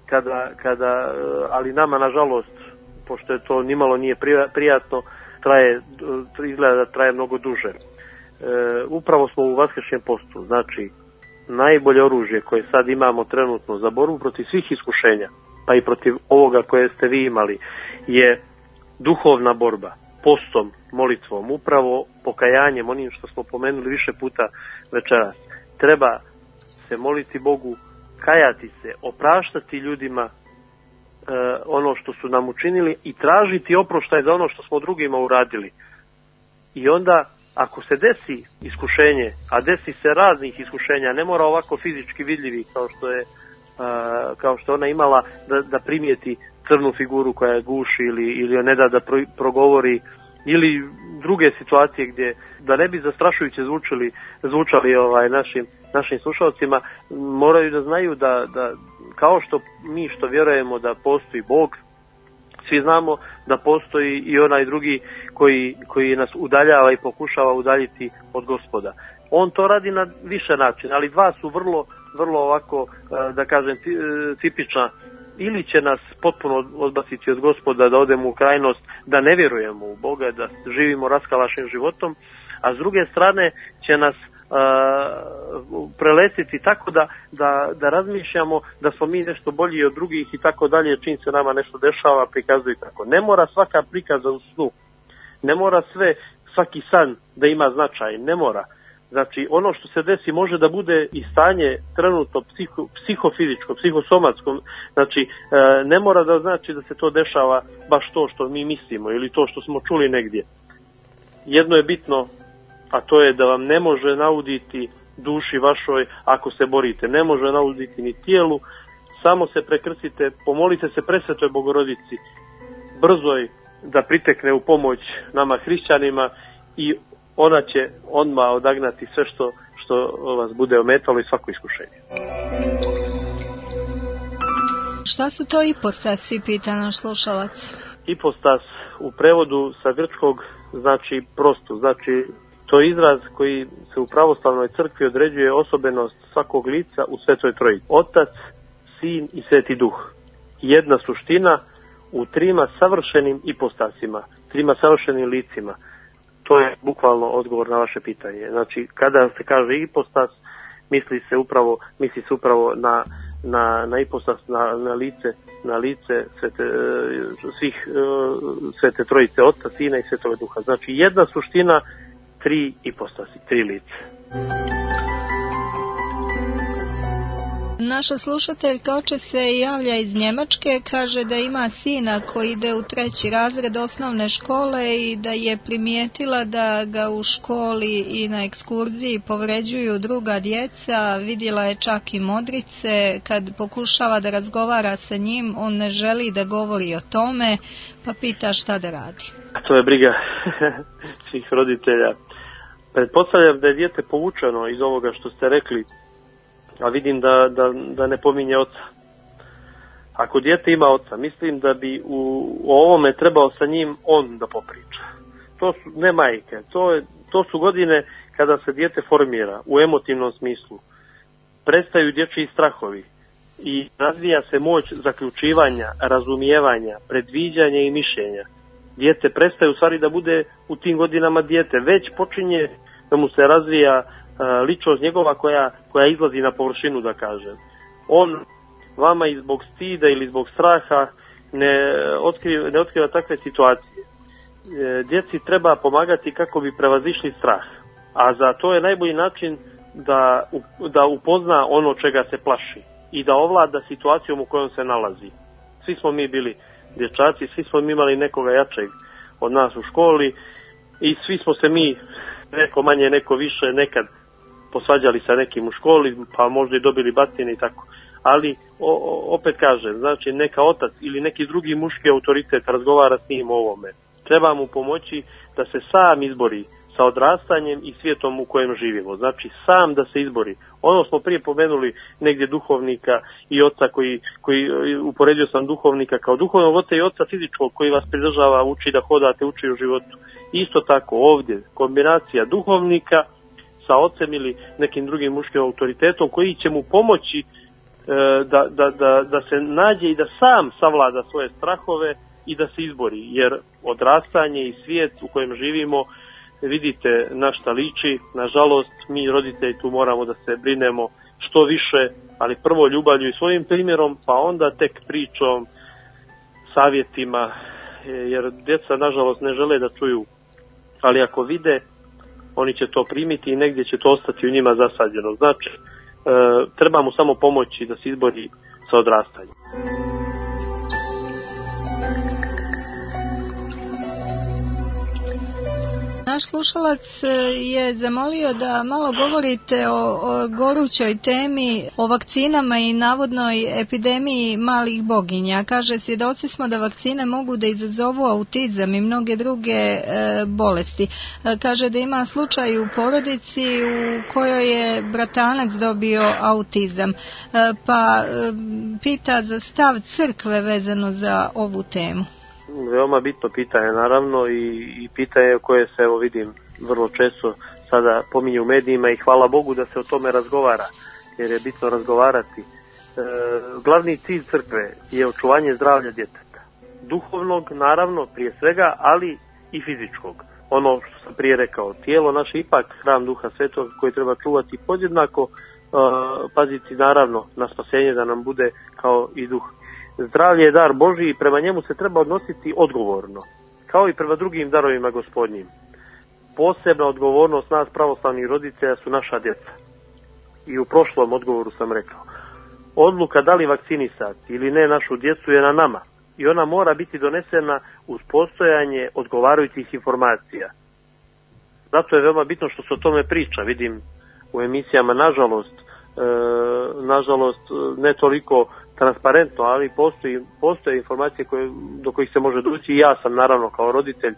[SPEAKER 2] kada, kada, ali nama nažalost, pošto je to nimalo nije prijatno, traje, izgleda da traje mnogo duže. E, upravo smo u vaskršnjem postu, znači najbolje oružje koje sad imamo trenutno za borbu protiv svih iskušenja, pa i protiv ovoga koje ste vi imali, je duhovna borba, postom, molitvom, upravo pokajanjem, onim što smo pomenuli više puta večeras. Treba se moliti Bogu, kajati se, opraštati ljudima e, ono što su nam učinili i tražiti oproštaj za ono što smo drugima uradili. I onda, ako se desi iskušenje, a desi se raznih iskušenja, ne mora ovako fizički vidljivi kao što je, a, kao što ona imala da, da primijeti crnu figuru koja je guši ili, ili ne da da pro, progovori, ili druge situacije gdje, da ne bi zastrašujuće zvučali, zvučali ovaj, našim, našim slušalcima, moraju da znaju da, da kao što mi što vjerujemo da postoji Bog, svi znamo da postoji i onaj drugi koji, koji nas udaljava i pokušava udaljiti od Gospoda. On to radi na više načina, ali dva su vrlo, vrlo ovako, da kažem, tipična. Ili će nas potpuno odbaciti od Gospoda, da odemo u krajnost, da ne vjerujemo u Boga, da živimo raskalašnim životom, a s druge strane će nas Uh, preletiti tako da, da, da razmišljamo da smo mi nešto bolji od drugih i tako dalje, čim se nama nešto dešava, prikazuje tako. Ne mora svaka prikaza u snu, ne mora sve, svaki san da ima značaj, ne mora. Znači, ono što se desi može da bude i stanje trenutno psiho, psihofizičko, psihosomatsko, znači uh, ne mora da znači da se to dešava baš to što mi mislimo ili to što smo čuli negdje. Jedno je bitno, a to je da vam ne može nauditi duši vašoj ako se borite. Ne može nauditi ni tijelu, samo se prekrstite, pomolite se presvetoj Bogorodici, brzoj da pritekne u pomoć nama hrišćanima i ona će odmah odagnati sve što, što vas bude ometalo i svako iskušenje.
[SPEAKER 7] Šta su to ipostasi, pita naš slušalac?
[SPEAKER 2] Ipostas u prevodu sa grčkog znači prosto, znači to je izraz koji se u pravoslavnoj crkvi određuje osobenost svakog lica u Svetoj Trojici. Otac, Sin i Sveti Duh. Jedna suština u trima savršenim ipostasima, trima savršenim licima. To je bukvalno odgovor na vaše pitanje. Znači, kada se kaže ipostas, misli se upravo, misli se upravo na, na, na ipostas, na, na lice, na lice svete, svih Svete Trojice, Oca, Sina i Svetog Duha. Znači, jedna suština, tri ipostasi, tri lice.
[SPEAKER 7] Naša slušateljka oče se javlja iz Njemačke, kaže da ima sina koji ide u treći razred osnovne škole i da je primijetila da ga u školi i na ekskurziji povređuju druga djeca, vidjela je čak i modrice, kad pokušava da razgovara sa njim, on ne želi da govori o tome, pa pita šta da radi.
[SPEAKER 2] To je briga svih roditelja. Pretpostavljam da je dijete povučeno iz ovoga što ste rekli, a vidim da, da, da ne pominje oca. Ako dijete ima oca, mislim da bi u, u ovome trebao sa njim on da popriča. To su, ne majke, to, je, to su godine kada se dijete formira u emotivnom smislu. Prestaju dječji strahovi i razvija se moć zaključivanja, razumijevanja, predviđanja i mišljenja. Dijete prestaje u stvari da bude u tim godinama dijete, već počinje da mu se razvija uh, ličnost njegova koja, koja izlazi na površinu, da kažem. On vama i zbog stida ili zbog straha ne otkriva, ne otkriva takve situacije. E, djeci treba pomagati kako bi prevazišli strah, a za to je najbolji način da, da upozna ono čega se plaši i da ovlada situacijom u kojoj se nalazi. Svi smo mi bili dječaci, svi smo mi imali nekoga jačeg od nas u školi i svi smo se mi, neko manje, neko više, nekad posvađali sa nekim u školi, pa možda i dobili batine i tako. Ali, o, o, opet kažem, znači neka otac ili neki drugi muški autoritet razgovara s njim o ovome. Treba mu pomoći da se sam izbori sa odrastanjem i svijetom u kojem živimo. Znači, sam da se izbori. Ono smo prije pomenuli negdje duhovnika i oca koji, koji uporedio sam duhovnika kao duhovnog oca i oca fizičkog koji vas pridržava, uči da hodate, uči u životu. Isto tako ovdje, kombinacija duhovnika sa ocem ili nekim drugim muškim autoritetom koji će mu pomoći da, da, da, da se nađe i da sam savlada svoje strahove i da se izbori, jer odrastanje i svijet u kojem živimo, vidite na šta liči. Nažalost, mi roditelji tu moramo da se brinemo što više, ali prvo ljubavlju i svojim primjerom, pa onda tek pričom, savjetima, jer djeca nažalost ne žele da čuju, ali ako vide, oni će to primiti i negdje će to ostati u njima zasađeno. Znači, e, treba mu samo pomoći da se izbori sa odrastanjem.
[SPEAKER 7] Naš slušalac je zamolio da malo govorite o, o gorućoj temi, o vakcinama i navodnoj epidemiji malih boginja. Kaže, svjedoci smo da vakcine mogu da izazovu autizam i mnoge druge e, bolesti. E, kaže da ima slučaj u porodici u kojoj je bratanac dobio autizam. E, pa e, pita za stav crkve vezano za ovu temu.
[SPEAKER 2] Veoma bitno pitanje, naravno, i, i pitanje koje se, evo vidim, vrlo često sada pominju u medijima i hvala Bogu da se o tome razgovara, jer je bitno razgovarati. E, glavni cilj crkve je očuvanje zdravlja djeteta. Duhovnog, naravno, prije svega, ali i fizičkog. Ono što sam prije rekao, tijelo naše ipak hram Duha Svetog koji treba čuvati podjednako, e, paziti naravno na spasenje da nam bude kao i duh. Zdravlje je dar Božji i prema njemu se treba odnositi odgovorno, kao i prema drugim darovima Gospodnjim. Posebna odgovornost nas pravoslavnih roditelja su naša djeca. I u prošlom odgovoru sam rekao, odluka da li vakcinisati ili ne našu djecu je na nama i ona mora biti donesena uz postojanje odgovarajućih informacija. Zato je veoma bitno što se o tome priča, vidim u emisijama, nažalost, e, nažalost ne toliko transparentno, ali postoji, postoje informacije koje, do kojih se može doći i ja sam naravno kao roditelj e,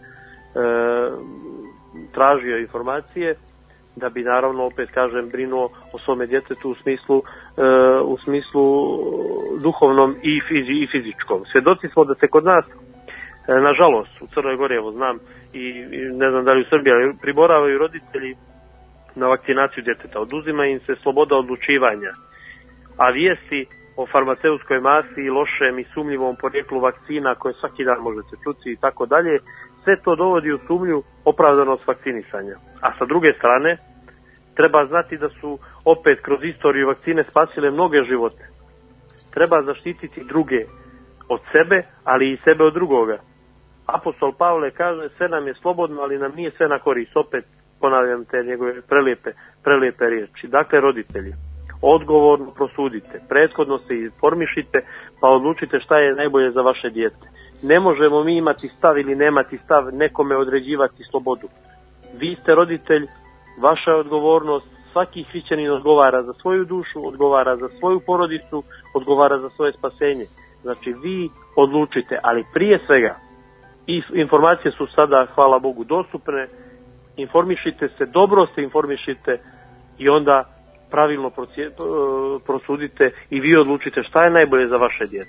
[SPEAKER 2] tražio informacije da bi naravno, opet kažem, brinuo o svome djetetu u smislu, e, u smislu duhovnom i, fizi, i fizičkom. Svjedoci smo da se kod nas, e, nažalost, u Crnoj Gori, evo znam, i, i ne znam da li u Srbiji, ali priboravaju roditelji na vakcinaciju djeteta. Oduzima im se sloboda odlučivanja, a vijesti o farmaceutskoj masi i lošem i sumnjivom porijeklu vakcina koje svaki dan možete čuti i tako dalje, sve to dovodi u sumnju opravdanost vakcinisanja. A sa druge strane, treba znati da su opet kroz istoriju vakcine spasile mnoge živote. Treba zaštititi druge od sebe, ali i sebe od drugoga. Apostol Pavle kaže, sve nam je slobodno, ali nam nije sve na korist. Opet ponavljam te njegove prelijepe, prelijepe riječi. Dakle, roditelji, odgovorno prosudite, prethodno se informišite, pa odlučite šta je najbolje za vaše dijete. Ne možemo mi imati stav ili nemati stav, nekome određivati slobodu. Vi ste roditelj, vaša je odgovornost, svaki hrišćanin odgovara za svoju dušu, odgovara za svoju porodicu, odgovara za svoje spasenje. Znači vi odlučite, ali prije svega, i informacije su sada, hvala Bogu, dostupne, informišite se, dobro se informišite i onda pravilno prosudite i vi odlučite šta je najbolje za vaše dijete.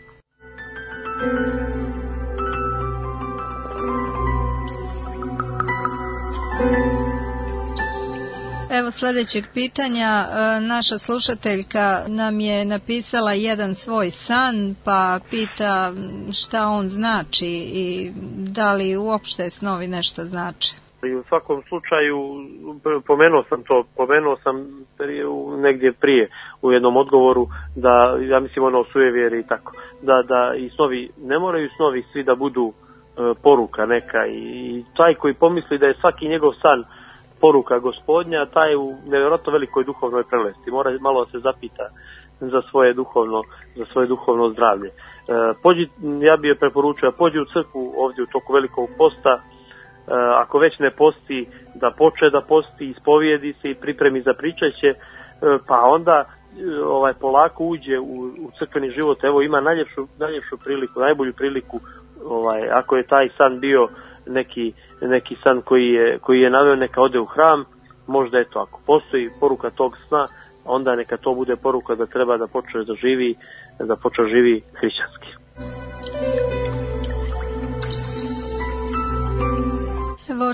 [SPEAKER 7] Evo sljedećeg pitanja, naša slušateljka nam je napisala jedan svoj san, pa pita šta on znači i da li uopšte snovi nešto znači.
[SPEAKER 2] I u svakom slučaju, pomenuo sam to, pomenuo sam prije, negdje prije u jednom odgovoru, da, ja mislim ono sujevjeri i tako, da, da i snovi, ne moraju snovi svi da budu e, poruka neka i, i taj koji pomisli da je svaki njegov san poruka Gospodnja, taj u nevjerojatno velikoj duhovnoj prelesti, mora malo se zapita za svoje duhovno, za svoje duhovno zdravlje. E, pođi, ja bih je preporučio, pođi u crkvu ovdje u toku velikog posta, ako već ne posti, da poče da posti, ispovijedi se i pripremi za pričaće, pa onda ovaj polako uđe u, u crkveni život. Evo ima najljepšu, najljepšu priliku, najbolju priliku, ovaj, ako je taj san bio neki, neki san koji je, koji je naveo, neka ode u hram, možda eto, ako postoji poruka tog sna, onda neka to bude poruka da treba da počne da živi, da počne živi hrišćanski.
[SPEAKER 7] Evo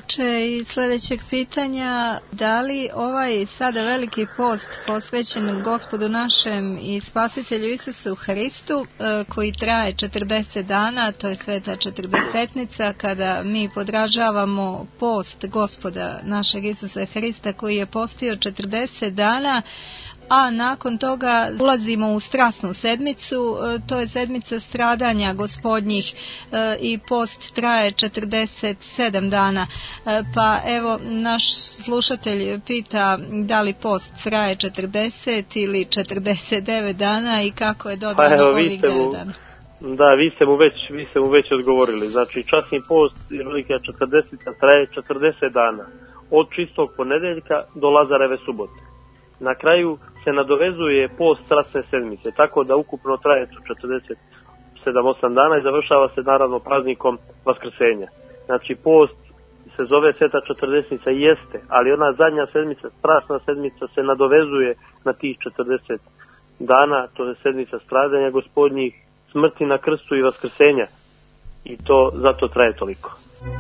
[SPEAKER 7] tiče i sljedećeg pitanja, da li ovaj sada veliki post posvećen Gospodu našem i Spasitelju Isusu Hristu, koji traje četrdeset dana, to je sveta četrdesetnica, kada mi podražavamo post Gospoda našeg Isusa Hrista koji je postio četrdeset dana, a nakon toga ulazimo u strasnu sedmicu, to je sedmica stradanja gospodnjih i post traje četrdeset sedam dana. Pa evo, naš slušatelj pita da li post traje četrdeset ili četrdeset devet dana i kako je dodano
[SPEAKER 2] pa evo,
[SPEAKER 7] ovih devet dana.
[SPEAKER 2] Da, vi ste mu već, vi ste mu već odgovorili. Znači, časni post i velika četrdesetica traje četrdeset dana. Od čistog ponedeljka do Lazareve subote. Na kraju se nadovezuje post strasne sedmice, tako da ukupno traje četrdeset sedam osam dana i završava se naravno praznikom Vaskrsenja. Znači, post se zove sveta četrdesetnica i jeste, ali ona zadnja sedmica, strasna sedmica, se nadovezuje na tih četrdeset dana, to je sedmica stradanja gospodnjih, smrti na krstu i vaskrsenja. I to zato traje toliko.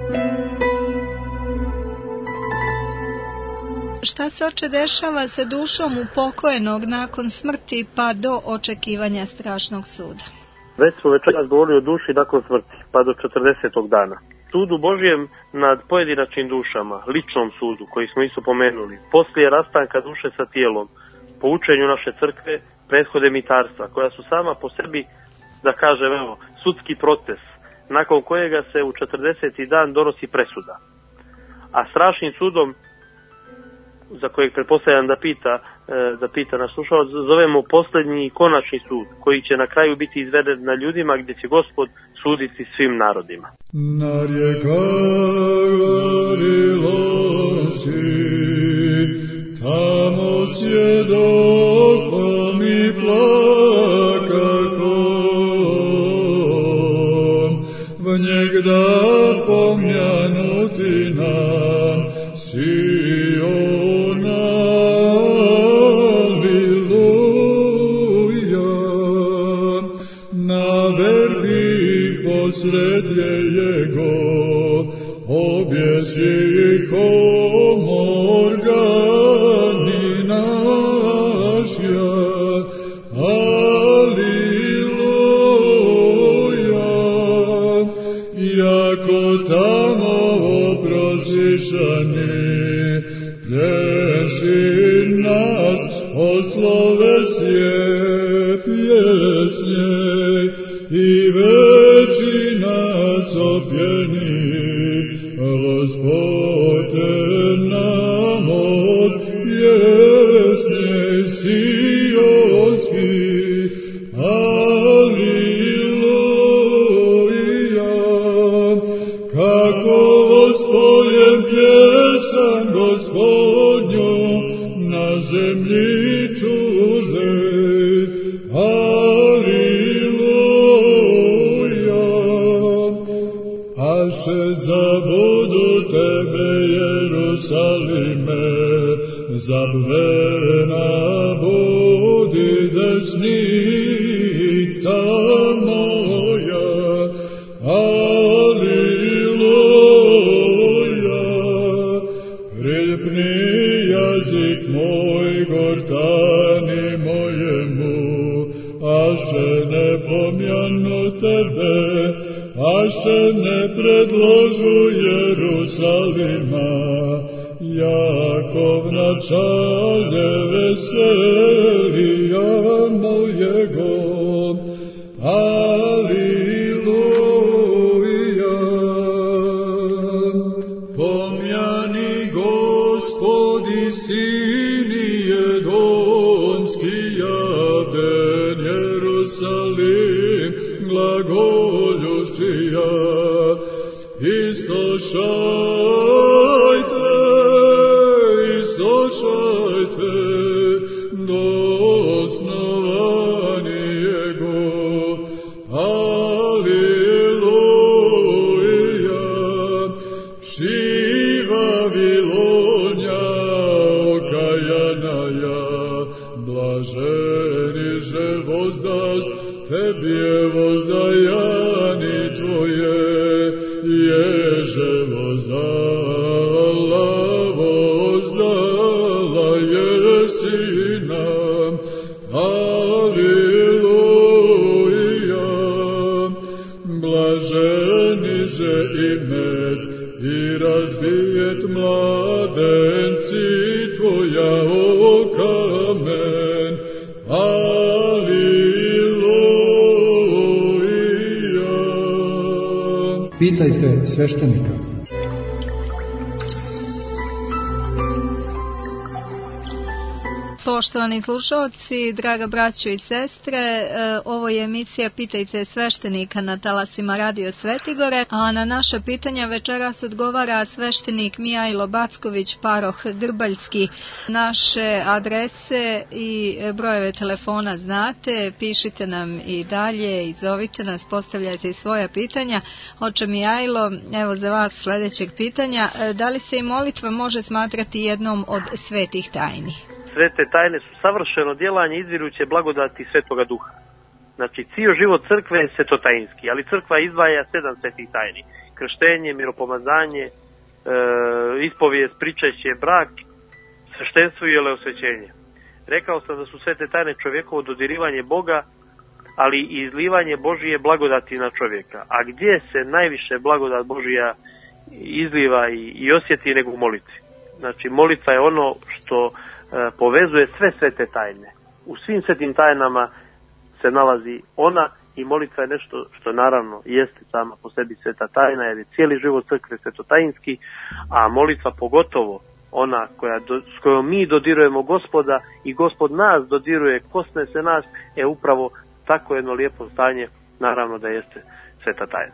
[SPEAKER 7] Šta se oče dešava sa dušom upokojenog nakon smrti pa do očekivanja strašnog suda?
[SPEAKER 2] Već smo večeras govorili o duši nakon smrti, pa do četrdesetog dana. Sudu Božjem nad pojedinačnim dušama, ličnom sudu koji smo isto pomenuli, poslije rastanka duše sa tijelom, po učenju naše crkve, prethode mitarstva, koja su sama po sebi, da kažem, evo, sudski proces, nakon kojega se u četrdeseti dan donosi presuda. A strašnim sudom, za kojeg pretpostavljam da pita, da pita nas slušalac, zovemo posljednji i konačni sud, koji će na kraju biti izveden na ljudima, gdje će Gospod suditi svim narodima.
[SPEAKER 4] Na rijeka Varilonski, tamo svjedokom i plakahom, v njeg da pomjanuti nam Siona, aleluja, na verbi posred jego objesih omorgani našja, aleluja, jako tamo oprosišani plješi nas oslove sje pjesnje i veći nas opjeni, Gospode nam od pjesnje sionski, aleluja, kako vospojem pjesan Gospodnju na zemlji čuždej, aleluja, aše zabudu tebe Jerusalime, zabvena budi desnica moja, aleluja, prilipni jazik moj gortani mojemu, aše ne pomjanu tebe, aše ne predložu Jerusalima, jako v načalje veselija mojego, aleluja. Pomjani Gospodi sini jedonski, javden Jerusalim glagoljuščija, islušajte, islušajte do osnovani jego, aleluja, ši Vavilonja okajanaja, blaženi že vozdas, tebje vozdajani tvoje, ježe vozdajani.
[SPEAKER 8] Aleluja, blaženi že imet i razbijet mladenci tvoja o kamen. Aleluja.
[SPEAKER 4] Pitajte sveštenika.
[SPEAKER 7] Poštovani slušalci, draga braćo i sestre, ovo je emisija Pitajte sveštenika na talasima Radio Svetigore, a na naša pitanja večeras odgovara sveštenik Mijajlo Backović, paroh Grbaljski. Naše adrese i brojeve telefona znate, pišite nam i dalje i zovite nas, postavljajte i svoja pitanja. Oče Mijajlo, evo za vas sljedećeg pitanja, da li se i molitva može smatrati jednom od svetih tajni?
[SPEAKER 2] Svete tajne su savršeno djelanje izviruće blagodati Svetoga Duha. Znači, cijel život crkve je svetotajinski, ali crkva izdvaja sedam svetih tajni. Krštenje, miropomazanje, e, ispovijest, pričešće, brak, sveštenstvo i osvećenje. Rekao sam da su svete tajne čovjekovo dodirivanje Boga, ali i izlivanje Božije blagodati na čovjeka. A gdje se najviše blagodat Božija izliva i, i osjeti nego u molitvi? Znači, molitva je ono što povezuje sve svete tajne. U svim svetim tajnama se nalazi ona i molitva je nešto što naravno jeste sama po sebi sveta tajna, jer je cijeli život crkve svetotajinski, a molitva pogotovo ona koja do, s kojom mi dodirujemo Gospoda i Gospod nas dodiruje, kosne se nas, je upravo tako jedno lijepo stanje, naravno da jeste sveta tajna.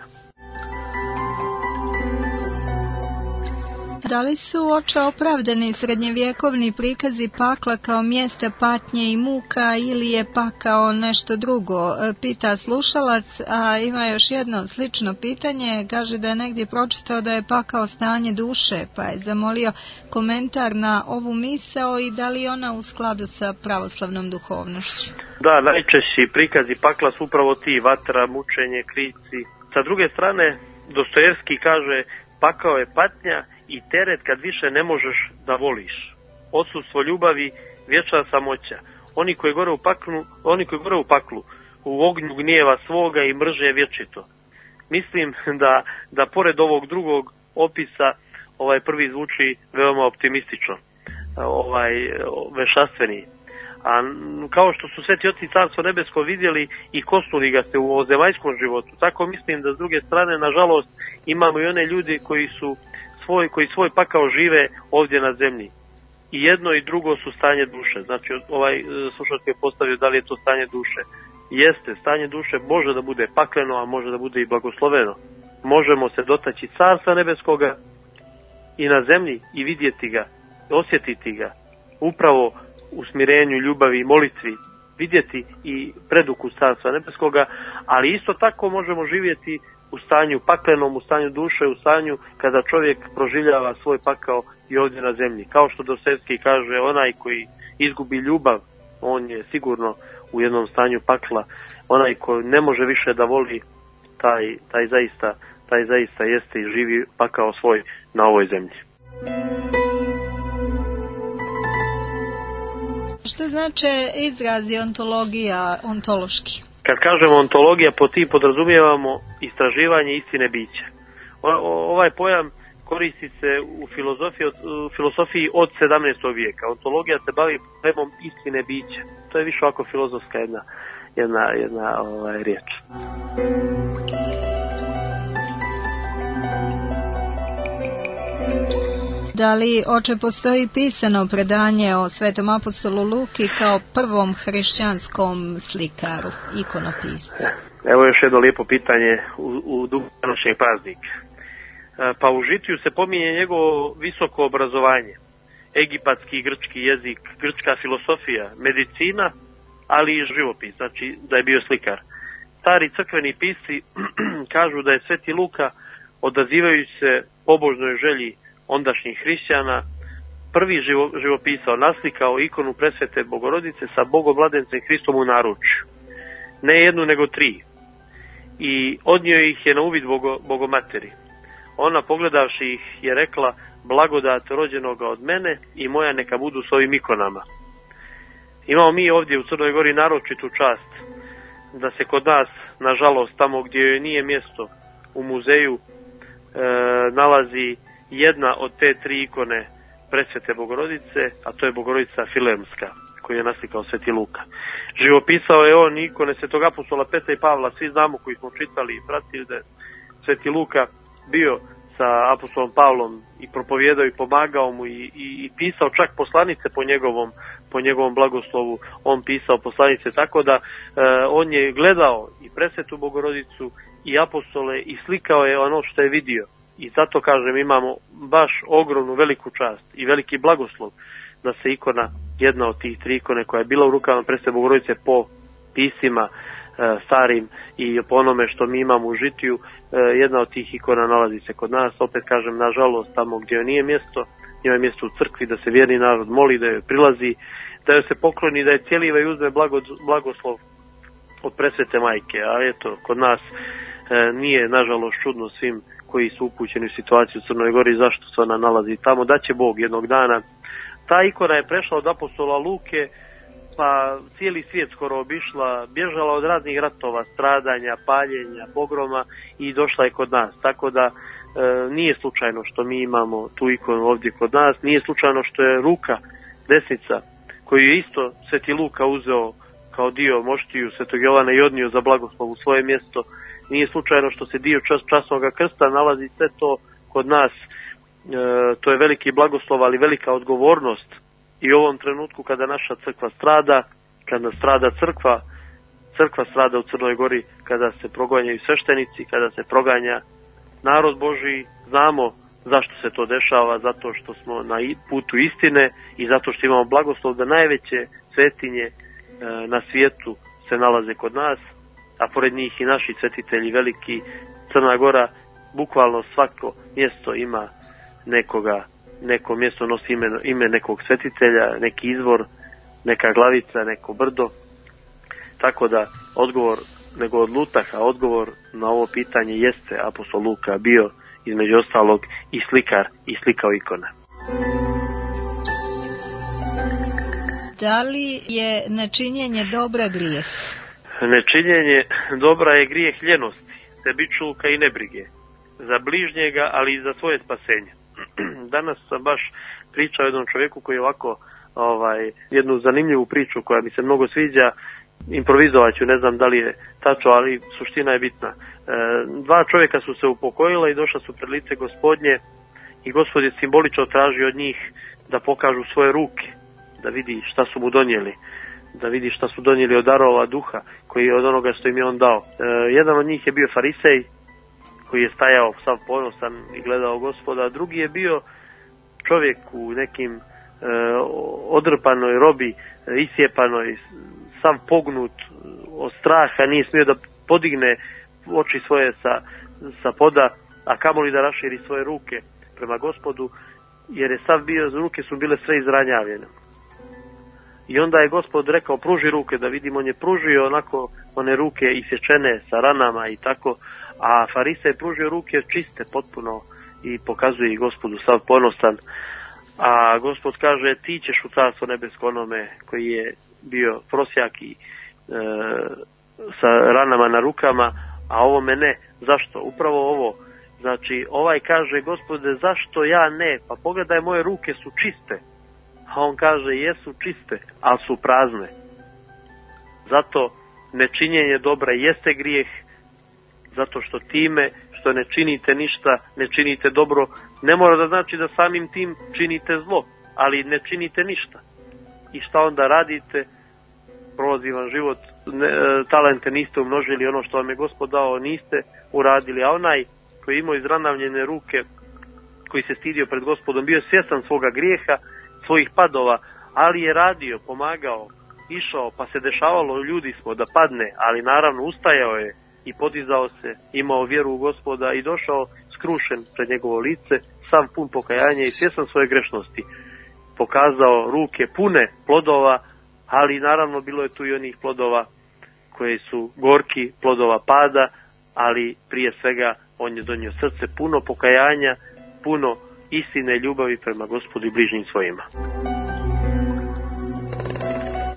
[SPEAKER 7] Da li su, oče, opravdani srednjevjekovni prikazi pakla kao mjesta patnje i muka ili je pakao nešto drugo? Pita slušalac, a ima još jedno slično pitanje. Kaže da je negdje pročitao da je pakao stanje duše, pa je zamolio komentar na ovu misao i da li ona u skladu sa pravoslavnom duhovnošću.
[SPEAKER 2] Da, najčešći prikazi pakla su upravo ti, vatra, mučenje, krici. Sa druge strane, Dostojevski kaže, pakao je patnja i teret kad više ne možeš da voliš. Odsustvo ljubavi, vječna samoća. Oni koji gore u paklu, oni koji gore u paklu, u ognju gnjeva svoga i mrže vječito. Mislim da, da pored ovog drugog opisa, ovaj prvi zvuči veoma optimistično, ovaj vešastveni. A kao što su sveti oci Carstvo nebesko vidjeli i kosnuli ga se u ovozemaljskom životu, tako mislim da s druge strane, nažalost, imamo i one ljudi koji su svoj, koji svoj pakao žive ovdje na zemlji. I jedno i drugo su stanje duše. Znači, ovaj slušalac je postavio da li je to stanje duše. Jeste, stanje duše može da bude pakleno, a može da bude i blagosloveno. Možemo se dotaći Carstva nebeskoga i na zemlji i vidjeti ga, osjetiti ga, upravo u smirenju, ljubavi i molitvi, vidjeti i preduku Carstva nebeskoga, ali isto tako možemo živjeti u stanju paklenom, u stanju duše, u stanju kada čovjek proživljava svoj pakao i ovdje na zemlji. Kao što Dostojevski kaže, onaj koji izgubi ljubav, on je sigurno u jednom stanju pakla. Onaj koji ne može više da voli, taj, taj, zaista, taj zaista jeste i živi pakao svoj na ovoj zemlji.
[SPEAKER 7] Što znači izrazi ontologija, ontološki?
[SPEAKER 2] Kad kažemo ontologija, po tim podrazumijevamo istraživanje istine bića. O, o, ovaj pojam koristi se u filozofiji, u filozofiji od sedamnaestog vijeka. Ontologija se bavi problemom istine bića. To je više ovako filozofska jedna, jedna, jedna ovaj, riječ.
[SPEAKER 7] Da li, oče, postoji pisano predanje o svetom apostolu Luki kao prvom hrišćanskom slikaru, ikonopiscu?
[SPEAKER 2] Evo još jedno lijepo pitanje u, u duhu današnjeg praznika. Pa u žitiju se pominje njegovo visoko obrazovanje, egipatski i grčki jezik, grčka filosofija, medicina, ali i živopis, znači da je bio slikar. Stari crkveni pisci kažu da je sveti Luka, odazivajući se pobožnoj želji ondašnjih hrišćana, prvi živo, živopisao, naslikao ikonu presvete Bogorodice sa Bogomladencem Hristom u naručju. Ne jednu, nego tri. I odnio ih je na uvid Bogo, Bogomateri. Ona, pogledavši ih, je rekla, blagodat rođenoga od mene i moja neka budu s ovim ikonama. Imamo mi ovdje u Crnoj Gori naročitu čast da se kod nas, nažalost, tamo gdje joj nije mjesto, u muzeju, e, nalazi jedna od te tri ikone Presvete Bogorodice, a to je Bogorodica Filemska, koju je naslikao Sveti Luka. Živopisao je on ikone Svetog apostola Petra i Pavla, svi znamo koji smo čitali i pratili da je Sveti Luka bio sa apostolom Pavlom i propovijedao i pomagao mu i, i, i pisao čak poslanice po njegovom, po njegovom blagoslovu, on pisao poslanice, tako da e, on je gledao i Presvetu Bogorodicu i apostole i slikao je ono što je vidio. I zato kažem, imamo baš ogromnu veliku čast i veliki blagoslov da se ikona, jedna od tih tri ikone koja je bila u rukama Presvete Bogorodice po pisima e, starim i po onome što mi imamo u žitiju, e, jedna od tih ikona nalazi se kod nas. Opet kažem, nažalost, tamo gdje nije mjesto, njima je mjesto u crkvi, da se vjerni narod moli, da joj prilazi, da joj se pokloni, da je cijeliva i uzme blago, blagoslov od Presvete Majke. A eto, kod nas e, nije, nažalost, čudno svim koji su upućeni u situaciju u Crnoj Gori, zašto se ona nalazi tamo, da će Bog jednog dana. Ta ikona je prešla od apostola Luke, pa cijeli svijet skoro obišla, bježala od raznih ratova, stradanja, paljenja, pogroma i došla je kod nas. Tako da e, nije slučajno što mi imamo tu ikonu ovdje kod nas, nije slučajno što je ruka desnica, koju je isto Sveti Luka uzeo kao dio moštiju Svetog Jovana i odnio za blagoslov u svoje mjesto. Nije slučajno što se dio čas, časnoga krsta nalazi sve to kod nas. E, to je veliki blagoslov, ali velika odgovornost. I u ovom trenutku kada naša crkva strada, kada strada crkva, crkva strada u Crnoj Gori, kada se proganjaju sveštenici, kada se proganja narod Božiji, znamo zašto se to dešava, zato što smo na putu istine i zato što imamo blagoslov da najveće svetinje e, na svijetu se nalaze kod nas, a pored njih i naši svetitelji veliki. Crna Gora, bukvalno svako mjesto ima nekoga, neko mjesto nosi ime, ime nekog svetitelja, neki izvor, neka glavica, neko brdo. Tako da odgovor, nego od Lutaha, odgovor na ovo pitanje jeste apostol Luka bio između ostalog i slikar i slikao ikone.
[SPEAKER 7] Da li je nečinjenje dobra grijeh?
[SPEAKER 2] Nečinjenje dobra je grijeh ljenosti, sebičluka i nebrige za bližnjega, ali i za svoje spasenje. Danas sam baš pričao jednom čovjeku koji je ovako ovaj, jednu zanimljivu priču koja mi se mnogo sviđa, improvizovat ću, ne znam da li je tačno, ali suština je bitna. E, dva čovjeka su se upokojila i došla su pred lice Gospodnje i Gospod je simbolično tražio od njih da pokažu svoje ruke, da vidi šta su mu donijeli, da vidi šta su donijeli od darova duha koji je od onoga što im je on dao. E, jedan od njih je bio farisej koji je stajao sav ponosan i gledao Gospoda, a drugi je bio čovjek u nekim e, odrpanoj robi, e, isjepanoj, sav pognut od straha, nije smio da podigne oči svoje sa, sa poda, a kamoli da raširi svoje ruke prema Gospodu, jer je sav bio, ruke su bile sve izranjavljene. I onda je Gospod rekao, pruži ruke, da vidim, on je pružio onako one ruke isječene sa ranama i tako, a farisej je pružio ruke čiste potpuno i pokazuje ih Gospodu sav ponosan. A Gospod kaže, ti ćeš u carstvo nebesko onome koji je bio prosjak i e, sa ranama na rukama, a ovome ne. Zašto? Upravo ovo. Znači, ovaj kaže, Gospode, zašto ja ne? Pa pogledaj, moje ruke su čiste. A on kaže, jesu čiste, ali su prazne. Zato nečinjenje dobra jeste grijeh, zato što time što ne činite ništa, ne činite dobro, ne mora da znači da samim tim činite zlo, ali ne činite ništa. I šta onda radite? Prolazi vam život, ne, talente niste umnožili, ono što vam je Gospod dao niste uradili, a onaj koji imao izranavljene ruke, koji se stidio pred Gospodom, bio svjestan svoga grijeha, svojih padova, ali je radio, pomagao, išao, pa se dešavalo, ljudi smo, da padne, ali naravno ustajao je i podizao se, imao vjeru u Gospoda i došao skrušen pred njegovo lice, sav pun pokajanja i svjestan svoje grešnosti. Pokazao ruke pune plodova, ali naravno bilo je tu i onih plodova koji su gorki, plodova pada, ali prije svega on je donio srce puno pokajanja, puno istine, ljubavi prema Gospodu i bližnjim svojima.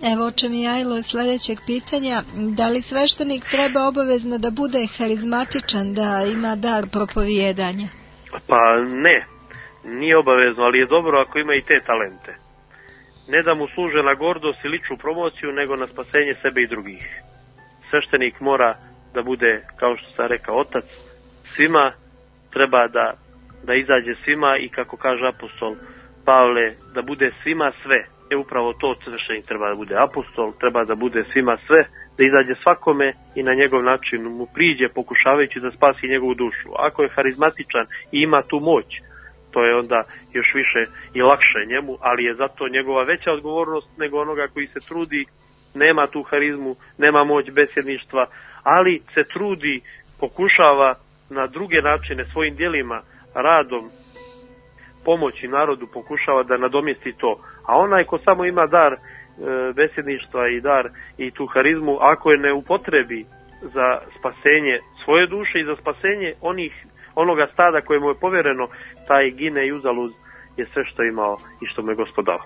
[SPEAKER 7] Evo, oče Mihajlo, sljedećeg pitanja. Da li sveštenik treba obavezno da bude harizmatičan, da ima dar propovijedanja?
[SPEAKER 2] Pa ne, nije obavezno, ali je dobro ako ima i te talente. Ne da mu služe na gordost i ličnu promociju, nego na spasenje sebe i drugih. Sveštenik mora da bude, kao što sam rekao, otac svima, treba da, da izađe svima i, kako kaže apostol Pavle, da bude svima sve. Je upravo to, sveštenik treba da bude apostol, treba da bude svima sve, da izađe svakome i na njegov način mu priđe pokušavajući da spasi njegovu dušu. Ako je harizmatičan i ima tu moć, to je onda još više i lakše njemu, ali je zato njegova veća odgovornost nego onoga koji se trudi, nema tu harizmu, nema moć besjedništva, ali se trudi, pokušava na druge načine svojim djelima, radom, pomoći narodu, pokušava da nadomjesti to. A onaj ko samo ima dar e, besjedništva i dar i tu harizmu, ako je ne upotrebi za spasenje svoje duše i za spasenje onih, onoga stada koje mu je povjereno, taj gine i uzalud je sve što je imao i što mu je Gospod dao.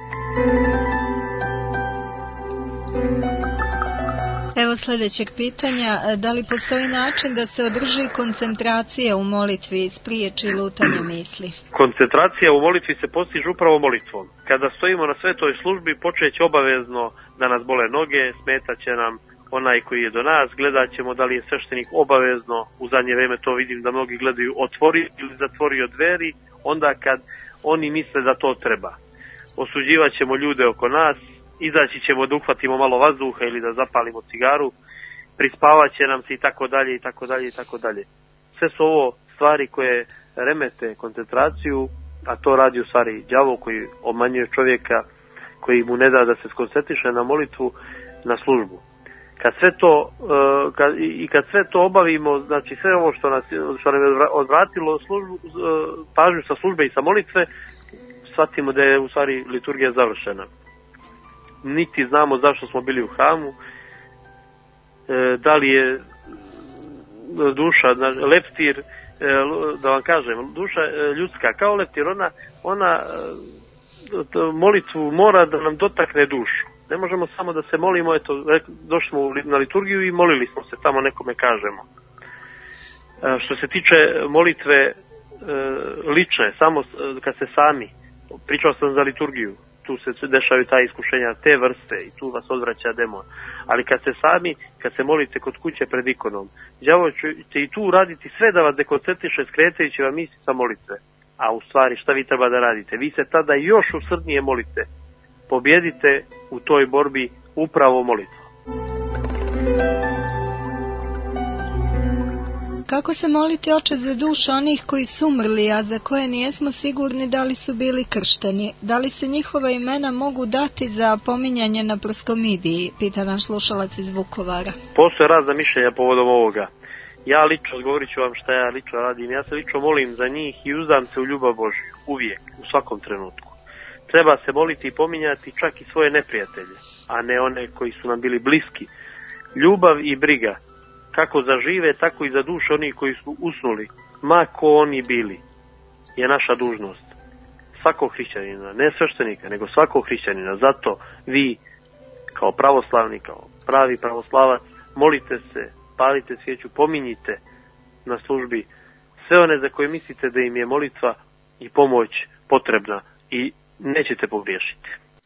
[SPEAKER 7] Evo sljedećeg pitanja. Da li postoji način da se održi koncentracija u molitvi i spriječi lutanje misli?
[SPEAKER 2] Koncentracija u molitvi se postiže upravo molitvom. Kada stojimo na svetoj službi, počet će obavezno da nas bole noge, smetat će nam onaj koji je do nas, gledat ćemo da li je sveštenik obavezno, u zadnje vrijeme to vidim da mnogi gledaju, otvori ili zatvorio dveri, onda kad oni misle da to treba. Osuđivat ćemo ljude oko nas, izaći ćemo da uhvatimo malo vazduha ili da zapalimo cigaru, prispavat će nam se i tako dalje i tako dalje i tako dalje. Sve su ovo stvari koje remete koncentraciju, a to radi u stvari đavo koji obmanjuje čovjeka, koji mu ne da da se skoncentriše na molitvu, na službu. Kad sve to kad, i kad sve to obavimo, znači sve ovo što nas što nam je odvratilo službu, pažnju sa službe i sa molitve, shvatimo da je u stvari liturgija završena. Niti znamo zašto smo bili u hramu, e, da li je duša, leptir, e, da vam kažem, duša ljudska kao leptir, ona, ona molitvu mora da nam dotakne dušu. Ne možemo samo da se molimo, eto, došli smo na liturgiju i molili smo se, tamo nekome kažemo. E, što se tiče molitve e, lične, samo kad se sami, pričao sam za liturgiju, tu se dešavaju ta iskušenja te vrste i tu vas odvraća demon. Ali kad se sami, kad se molite kod kuće pred ikonom, đavo će i tu raditi sve da vas dekoncentriše, skretajući vam misli sa molitve. A u stvari šta vi treba da radite? Vi se tada još usrdnije molite. Pobjedite u toj borbi upravo molitvom.
[SPEAKER 7] Kako se moliti, oče, za duše onih koji su umrli, a za koje nijesmo sigurni da li su bili kršteni? Da li se njihova imena mogu dati za pominjanje na proskomidiji, pita naš slušalac iz Vukovara.
[SPEAKER 2] Postoje razna mišljenja povodom ovoga. Ja lično, odgovorit ću vam šta ja lično radim. Ja se lično molim za njih i uzdam se u ljubav Božju, uvijek, u svakom trenutku. Treba se moliti i pominjati čak i svoje neprijatelje, a ne one koji su nam bili bliski. Ljubav i briga, kako za žive, tako i za duše oni koji su usnuli, ma ko oni bili, je naša dužnost. Svakog hrišćanina, ne sveštenika, nego svakog hrišćanina. Zato vi, kao pravoslavni, kao pravi pravoslavac, molite se, palite svijeću, pominjite na službi sve one za koje mislite da im je molitva i pomoć potrebna i nećete pogriješiti.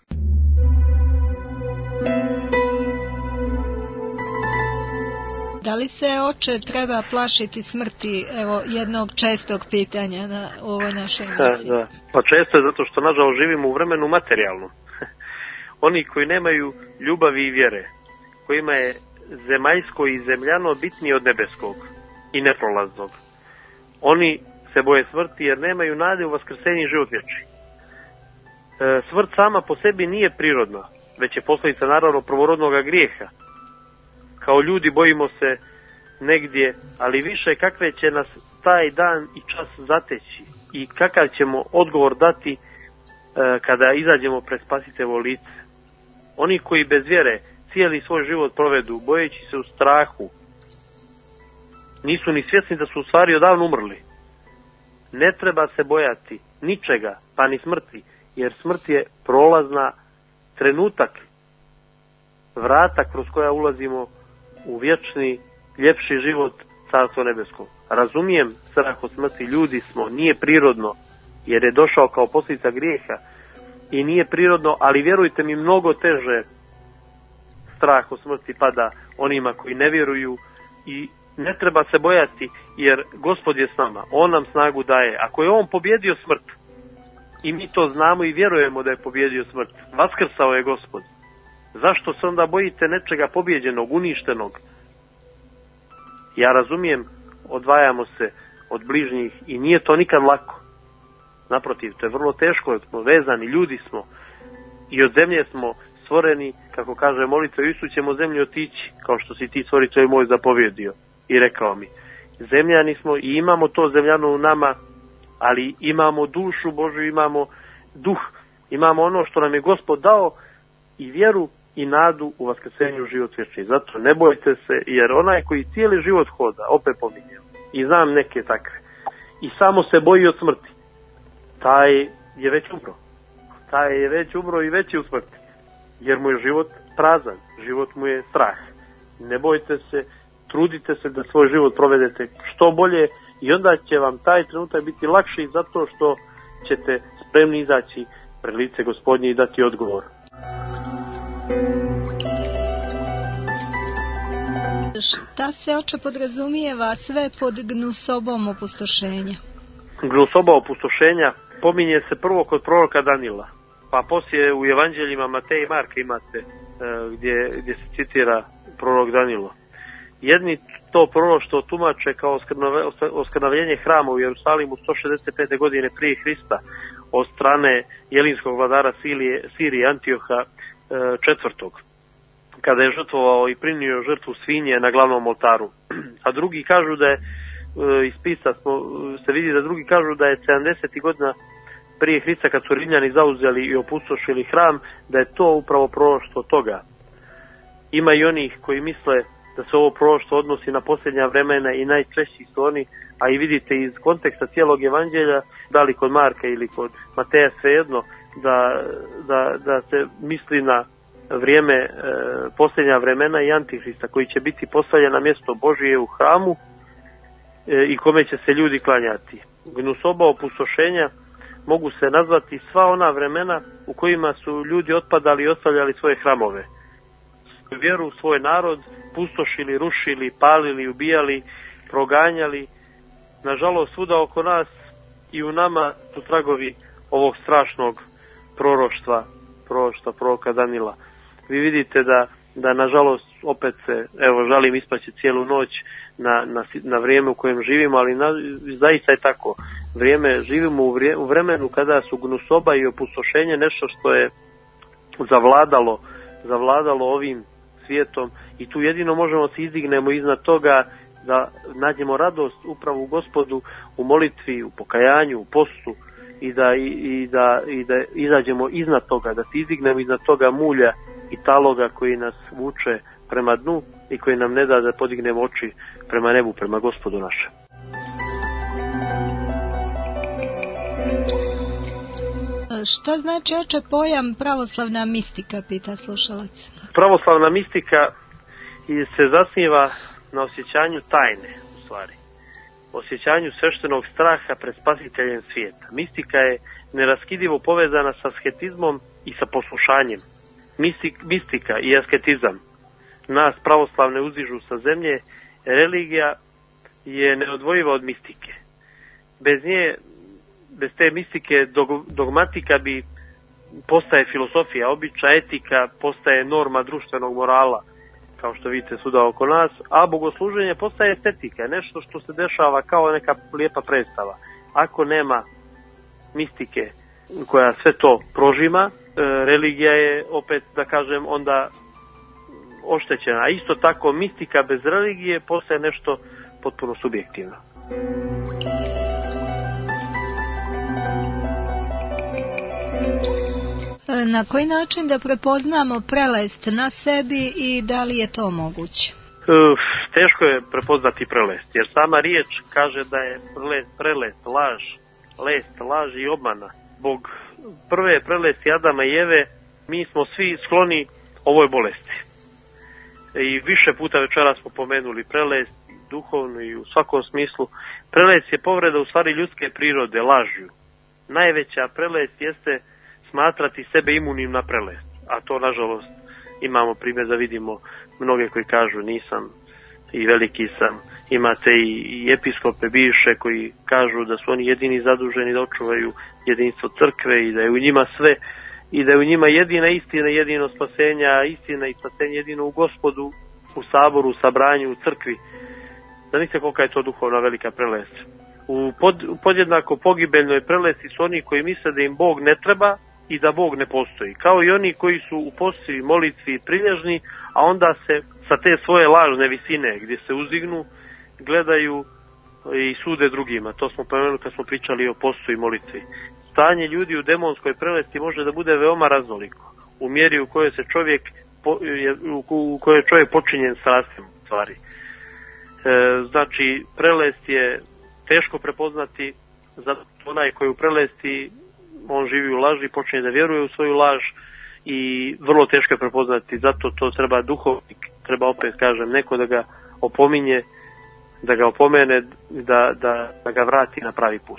[SPEAKER 7] Da li se, oče, treba plašiti smrti, evo, jednog čestog pitanja na ovoj našoj emisiji?
[SPEAKER 2] Da, pa često je zato što, nažalost, živimo u vremenu materijalnom. Oni koji nemaju ljubavi i vjere, kojima je zemaljsko i zemljano bitnije od nebeskog i neprolaznog, oni se boje smrti jer nemaju nade u vaskrsenje i život vječni. E, smrt sama po sebi nije prirodna, već je posljedica naravno prvorodnog grijeha. Kao ljudi bojimo se negdje, ali više kakve će nas taj dan i čas zateći i kakav ćemo odgovor dati e, kada izađemo pred Spasitevo lice. Oni koji bez vjere cijeli svoj život provedu, bojeći se u strahu, nisu ni svjesni da su u stvari odavno umrli. Ne treba se bojati ničega, pa ni smrti, jer smrt je prolazna trenutak vrata kroz koja ulazimo u vječni, ljepši život Carstvo nebesko. Razumijem strah od smrti, ljudi smo, nije prirodno, jer je došao kao posljedica grijeha i nije prirodno, ali vjerujte mi, mnogo teže strah od smrti pada onima koji ne vjeruju i ne treba se bojati, jer Gospod je s nama, On nam snagu daje. Ako je On pobjedio smrt, i mi to znamo i vjerujemo da je pobjedio smrt, vaskrsao je Gospod, zašto se onda bojite nečega pobjeđenog, uništenog? Ja razumijem, odvajamo se od bližnjih i nije to nikad lako. Naprotiv, to je vrlo teško, jer smo vezani, ljudi smo i od zemlje smo stvoreni, kako kaže molitva, Isu ćemo zemlju otići, kao što si ti, stvoritelj moj, zapovjedio i rekao mi. Zemljani smo i imamo to zemljano u nama, ali imamo dušu Božju, imamo duh, imamo ono što nam je Gospod dao i vjeru i nadu u vaskrsenju život vječni. Zato ne bojte se, jer onaj koji cijeli život hoda, opet pominjem, i znam neke takve, i samo se boji od smrti, taj je već umro. Taj je već umro i već je u smrti, jer mu je život prazan, život mu je strah. Ne bojte se, trudite se da svoj život provedete što bolje i onda će vam taj trenutak biti lakši, zato što ćete spremni izaći pred lice Gospodnje i dati odgovor.
[SPEAKER 7] Šta se, oče, podrazumijeva sve pod gnusobom opustošenja?
[SPEAKER 2] Gnusoba opustošenja pominje se prvo kod proroka Danila, pa poslije u evanđeljima Mateja i Marka imate e, gdje, gdje se citira prorok Danilo. Jedni to proroštvo tumače kao oskrnavljenje hrama u Jerusalimu sto šezdeset pete godine prije Hrista od strane jelinskog vladara Sirije, Sirije Antioha četvrtog, kada je žrtvovao i primio žrtvu svinje na glavnom oltaru. A drugi kažu da je, iz pisa smo, se vidi da drugi kažu da je sedamdeset godina prije Hrista, kad su Rimljani zauzeli i opustošili hram, da je to upravo proroštvo toga. Ima i onih koji misle da se ovo proroštvo odnosi na posljednja vremena i najčešći su oni, a i vidite iz konteksta cijelog evanđelja, da li kod Marka ili kod Mateja, svejedno, da, da, da se misli na vrijeme, e, posljednja vremena i Antihrista, koji će biti postavljen na mjesto Božije u hramu e, i kome će se ljudi klanjati. Gnusoba opustošenja mogu se nazvati sva ona vremena u kojima su ljudi otpadali i ostavljali svoje hramove. Vjeru u svoj narod pustošili, rušili, palili, ubijali, proganjali. Nažalost, svuda oko nas i u nama su tragovi ovog strašnog proroštva, proroštva proroka Danila. Vi vidite da, da nažalost, opet se, evo, žalim ispaći cijelu noć na, na, na vrijeme u kojem živimo, ali na, zaista je tako. Vrijeme, živimo u, vrije, u vremenu kada su gnusoba i opustošenje nešto što je zavladalo, zavladalo ovim svijetom i tu jedino možemo se izdignemo iznad toga, da nađemo radost upravo u Gospodu, u molitvi, u pokajanju, u postu i da, i, i da, i da izađemo iznad toga, da se izdignemo iznad toga mulja i taloga koji nas vuče prema dnu i koji nam ne da da podignemo oči prema nebu, prema Gospodu našem.
[SPEAKER 7] Šta znači, oče, pojam pravoslavna mistika, pita slušalac?
[SPEAKER 2] Pravoslavna mistika se zasniva na osjećanju tajne, u stvari. Osjećanju sveštenog straha pred spasiteljem svijeta. Mistika je neraskidivo povezana sa asketizmom i sa poslušanjem. Mistik, mistika i asketizam nas pravoslavne uzdižu sa zemlje. Religija je neodvojiva od mistike. Bez nje, bez te mistike dogmatika bi postaje filosofija, običaj, etika postaje norma društvenog morala, kao što vidite svuda oko nas, a bogosluženje postaje estetika, nešto što se dešava kao neka lijepa predstava. Ako nema mistike koja sve to prožima, religija je, opet da kažem, onda oštećena. A isto tako mistika bez religije postaje nešto potpuno subjektivno.
[SPEAKER 7] Na koji način da prepoznamo prelest na sebi i da li je to moguće?
[SPEAKER 2] Uf, teško je prepoznati prelest, jer sama riječ kaže da je prelest, prelest laž, lest, laž i obmana. Zbog prve prelesti Adama i Eve mi smo svi skloni ovoj bolesti. i više puta večeras smo pomenuli prelest, duhovnu i u svakom smislu. Prelest je povreda u stvari ljudske prirode, lažju. Najveća prelest jeste smatrati sebe imunim na prelest, a to nažalost imamo primjer da vidimo mnoge koji kažu nisam i veliki sam. Imate i, i episkope bivše koji kažu da su oni jedini zaduženi da očuvaju jedinstvo crkve i da je u njima sve i da je u njima jedina istina, jedino spasenja, istina i spasenje jedino u Gospodu, u saboru, u sabranju, u crkvi. Zamislite kolika je to duhovna velika prelest. U pod, podjednako pogibeljnoj prelesti su oni koji misle da im Bog ne treba i da Bog ne postoji. Kao i oni koji su u posti, molitvi i prilježni, a onda se sa te svoje lažne visine gdje se uzdignu, gledaju i sude drugima. To smo pomenuli kad smo pričali o postu i molitvi. Stanje ljudi u demonskoj prelesti može da bude veoma raznoliko. U mjeri u kojoj se čovjek u kojoj je čovjek počinjen strastima stvari. E, znači, prelest je teško prepoznati, zato onaj koji u prelesti on živi u laži, počinje da vjeruje u svoju laž i vrlo teško je prepoznati, zato to treba duhovnik, treba opet kažem neko da ga opominje, da ga opomene, da, da, da ga vrati na pravi put.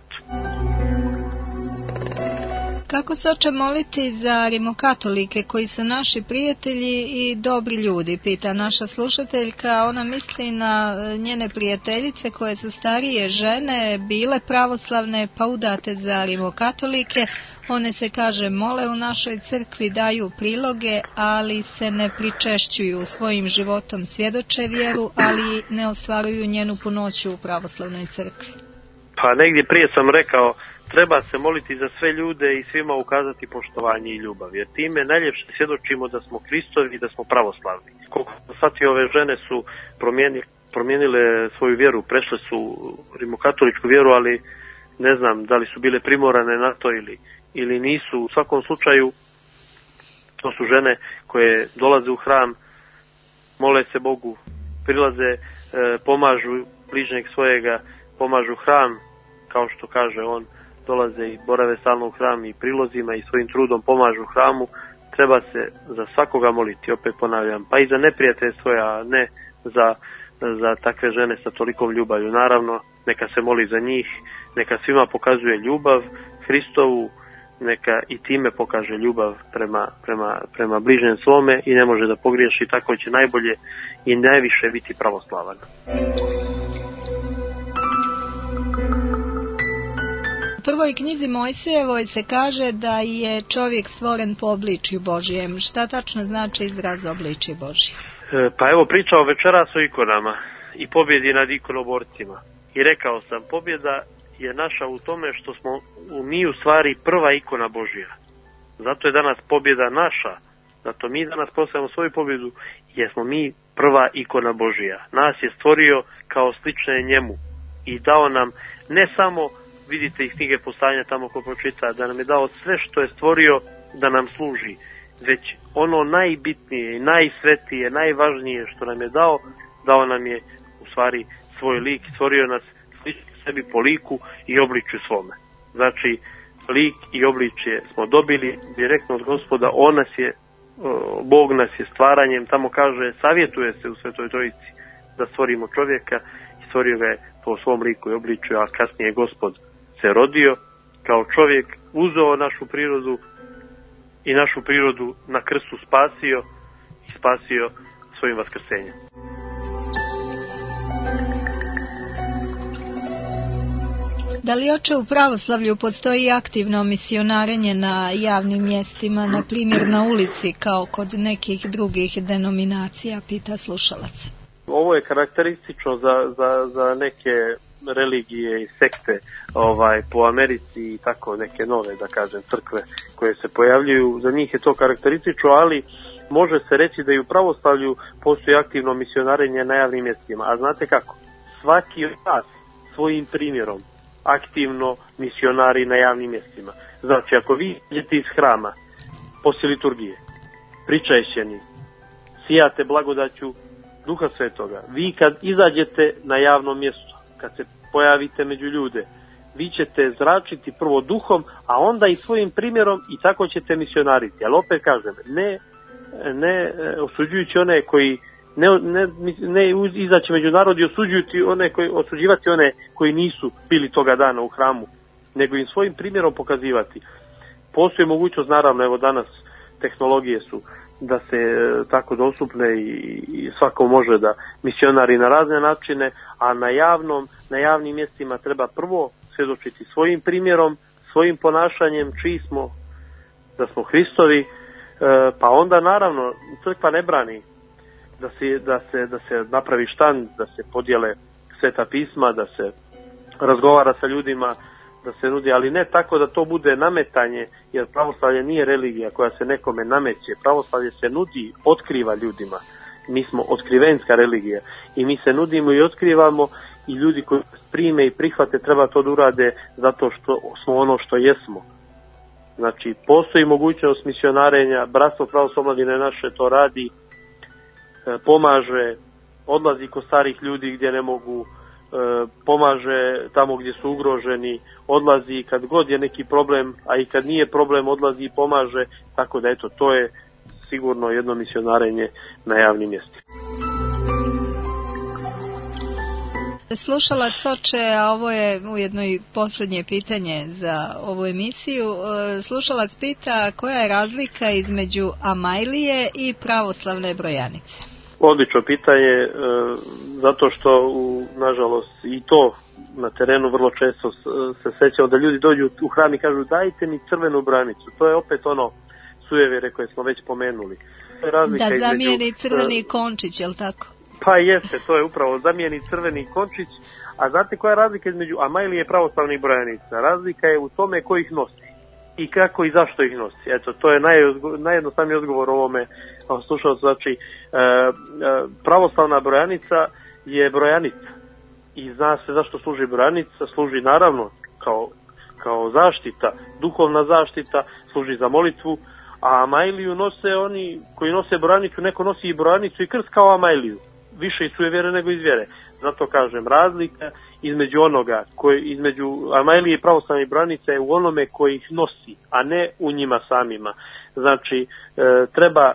[SPEAKER 7] Kako se oče moliti za rimokatolike koji su naši prijatelji i dobri ljudi, pita naša slušateljka. Ona misli na njene prijateljice koje su starije žene, bile pravoslavne pa udate za rimokatolike. One se, kaže, mole u našoj crkvi, daju priloge, ali se ne pričešćuju svojim životom, svjedoče vjeru, ali ne ostvaruju njenu punoću u pravoslavnoj crkvi.
[SPEAKER 2] Pa negdje prije sam rekao, treba se moliti za sve ljude i svima ukazati poštovanje i ljubav, jer time najljepše svjedočimo da smo Hristovi i da smo pravoslavni. Koliko sad i ove žene su promijenile, promijenile svoju vjeru, prešle su rimokatoličku vjeru, ali ne znam da li su bile primorane na to ili, ili nisu. U svakom slučaju, to su žene koje dolaze u hram, mole se Bogu, prilaze, e, pomažu bližnjeg svojega, pomažu hram, kao što kaže on, dolaze i borave stalno u hram i prilozima i svojim trudom pomažu hramu. Treba se za svakoga moliti, opet ponavljam, pa i za neprijatelje svoje, a ne za, za takve žene sa tolikom ljubavlju. Naravno, neka se moli za njih, neka svima pokazuje ljubav Hristovu, neka i time pokaže ljubav prema, prema, prema bližnjem svome i ne može da pogriješi, tako će najbolje i najviše biti pravoslavan.
[SPEAKER 7] U prvoj knjizi Mojsijevoj se kaže da je čovjek stvoren po obličju Božijem. Šta tačno znači izraz obličje Božje?
[SPEAKER 2] E, pa evo, pričao večeras o ikonama i pobjedi nad ikonoborcima. I rekao sam, pobjeda je naša u tome što smo mi u stvari prva ikona Božja. Zato je danas pobjeda naša. Zato mi danas proslavljamo svoju pobjedu jer smo mi prva ikona Božja. Nas je stvorio kao slične njemu i dao nam ne samo, vidite iz knjige Postanja tamo ko pročita, da nam je dao sve što je stvorio da nam služi, već ono najbitnije i najsvetije, najvažnije što nam je dao, dao nam je u stvari svoj lik, stvorio nas slično sebi po liku i obličju svome. Znači, lik i obličje smo dobili direktno od Gospoda, on nas je, Bog nas je stvaranjem, tamo kaže, savjetuje se u Svetoj Trojici da stvorimo čovjeka i stvorio ga je po svom liku i obličju, a kasnije Gospod se rodio kao čovjek, uzeo našu prirodu i našu prirodu na krstu spasio i spasio svojim vaskrsenjem.
[SPEAKER 7] Da li oče u pravoslavlju postoji aktivno misionarenje na javnim mjestima, na primjer na ulici kao kod nekih drugih denominacija, pita slušalac.
[SPEAKER 2] Ovo je karakteristično za, za, za neke religije i sekte ovaj, po Americi i tako neke nove, da kažem, crkve koje se pojavljuju. Za njih je to karakteristično, ali može se reći da i u pravoslavlju postoji aktivno misionarenje na javnim mjestima. A znate kako? Svaki od nas svojim primjerom aktivno misionari na javnim mjestima. Znači, ako vi idete iz hrama poslije liturgije, pričajšćeni, sijate blagodaću Duha Svetoga, vi kad izađete na javno mjesto, kad se pojavite među ljude, vi ćete zračiti prvo duhom, a onda i svojim primjerom i tako ćete misionariti. Ali opet kažem, ne, ne osuđujući one koji ne, ne, ne izaći među narod i osuđujući one koji, osuđivati one koji nisu bili toga dana u hramu, nego im svojim primjerom pokazivati. Postoji mogućnost, naravno, evo danas tehnologije su da se e, tako dostupne i, i svako može da misionari na razne načine, a na javnom, na javnim mjestima treba prvo svjedočiti svojim primjerom, svojim ponašanjem, čiji smo, da smo Hristovi, e, pa onda naravno crkva ne brani da se, da se, da se napravi štand, da se podijele sveta pisma, da se razgovara sa ljudima, da se nudi, ali ne tako da to bude nametanje, jer pravoslavlje nije religija koja se nekome nameće. Pravoslavlje se nudi, otkriva ljudima. Mi smo otkrivenska religija i mi se nudimo i otkrivamo, i ljudi koji prime i prihvate treba to da urade zato što smo ono što jesmo. Znači, postoji mogućnost misionarenja, Bratstvo pravoslavne omladine naše to radi, pomaže, odlazi kod starih ljudi gdje ne mogu, pomaže tamo gdje su ugroženi, odlazi kad god je neki problem, a i kad nije problem odlazi i pomaže, tako da eto, to je sigurno jedno misionarenje na javnim mjestima.
[SPEAKER 7] Slušalac Oče, a ovo je ujedno i posljednje pitanje za ovu emisiju. Slušalac pita koja je razlika između Amajlije i pravoslavne brojanice?
[SPEAKER 2] Odlično pitanje, e, zato što u, nažalost i to na terenu vrlo često se srećao da ljudi dođu u hram i kažu dajte mi crvenu brojanicu. To je opet ono sujevjere koje smo već pomenuli. Razlika
[SPEAKER 7] da zamijeni
[SPEAKER 2] između,
[SPEAKER 7] crveni končić, je li tako?
[SPEAKER 2] Pa jeste, to je upravo zamijeni crveni končić. A znate koja je razlika između Amajlije i pravoslavnih brojanica? Razlika je u tome ko ih nosi i kako i zašto ih nosi. Eto, to je najjednostavniji odgovor ovome slušao. Znači, e, e, pravoslavna brojanica je brojanica i zna se zašto služi brojanica. Služi naravno kao, kao zaštita, duhovna zaštita, služi za molitvu, a Amajliju nose oni koji nose brojanicu, neko nosi i brojanicu i krst kao Amajliju. Više iz sujevjere nego iz vjere. Zato kažem, razlika između onoga, koji, između Amajlije i pravoslavnih brojanica je u onome koji ih nosi, a ne u njima samima. Znači, e, treba e,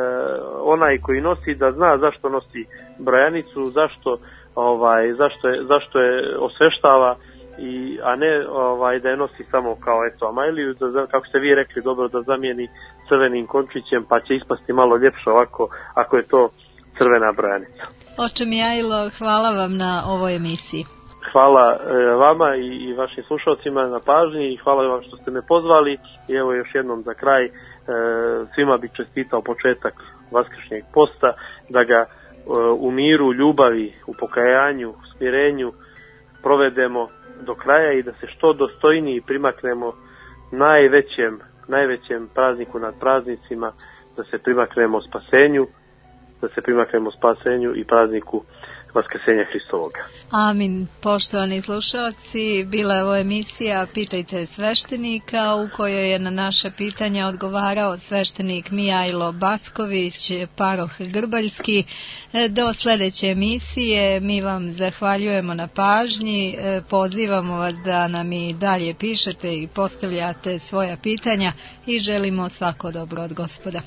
[SPEAKER 2] onaj koji nosi da zna zašto nosi brojanicu, zašto, ovaj, zašto, je, zašto je osveštava, i, a ne ovaj, da je nosi samo kao eto Amajliju, da, kako ste vi rekli dobro, da zamijeni crvenim končićem, pa će ispasti malo ljepše ovako ako je to crvena brojanica.
[SPEAKER 7] Oče Mijajlo, hvala vam na ovoj emisiji.
[SPEAKER 2] Hvala e, vama i, i vašim slušalcima na pažnji i hvala vam što ste me pozvali. I evo još jednom za kraj, e, svima bih čestitao početak vaskršnjeg posta, da ga e, u miru, ljubavi, u pokajanju, u smirenju provedemo do kraja i da se što dostojniji primaknemo najvećem, najvećem prazniku nad praznicima, da se primaknemo spasenju, da se primaknemo spasenju i prazniku Vaskrsenja Hristovoga.
[SPEAKER 7] Amin. Poštovani slušalci, bila je ovo emisija Pitajte sveštenika, u kojoj je na naše pitanja odgovarao sveštenik Mijajlo Backović, paroh Grbaljski. Do sljedeće emisije mi vam zahvaljujemo na pažnji, pozivamo vas da nam i dalje pišete i postavljate svoja pitanja i želimo svako dobro od Gospoda.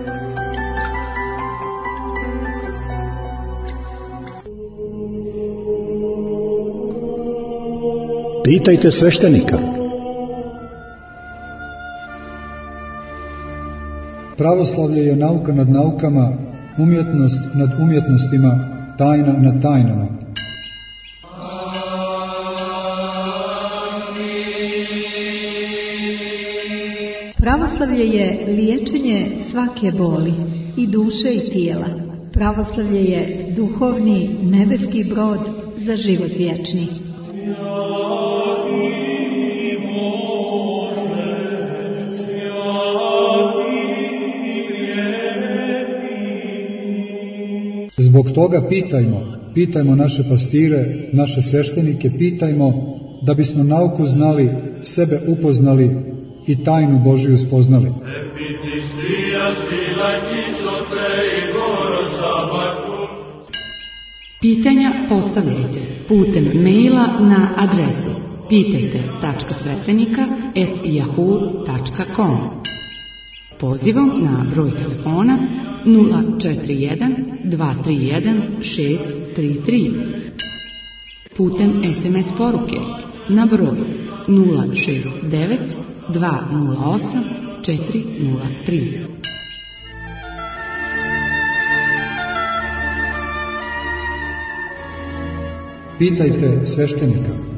[SPEAKER 3] Pitajte sveštenika.
[SPEAKER 4] Pravoslavlje je nauka nad naukama, umjetnost nad umjetnostima, tajna nad tajnama.
[SPEAKER 5] Pravoslavlje je liječenje svake boli, i duše i tijela. Pravoslavlje je duhovni nebeski brod za život vječni.
[SPEAKER 4] Zbog toga pitajmo, pitajmo naše pastire, naše sveštenike, pitajmo da bismo nauku znali, sebe upoznali i tajnu Božiju spoznali.
[SPEAKER 6] Pitanja postavljajte putem maila na adresu pitajte tačka sveštenika at yahoo tačka com. Pozivom na broj telefona nula četiri jedan dva tri jedan šest tri tri. Putem es em es poruke na broj nula šest devet dva nula osam četiri nula tri.
[SPEAKER 4] Pitajte sveštenika.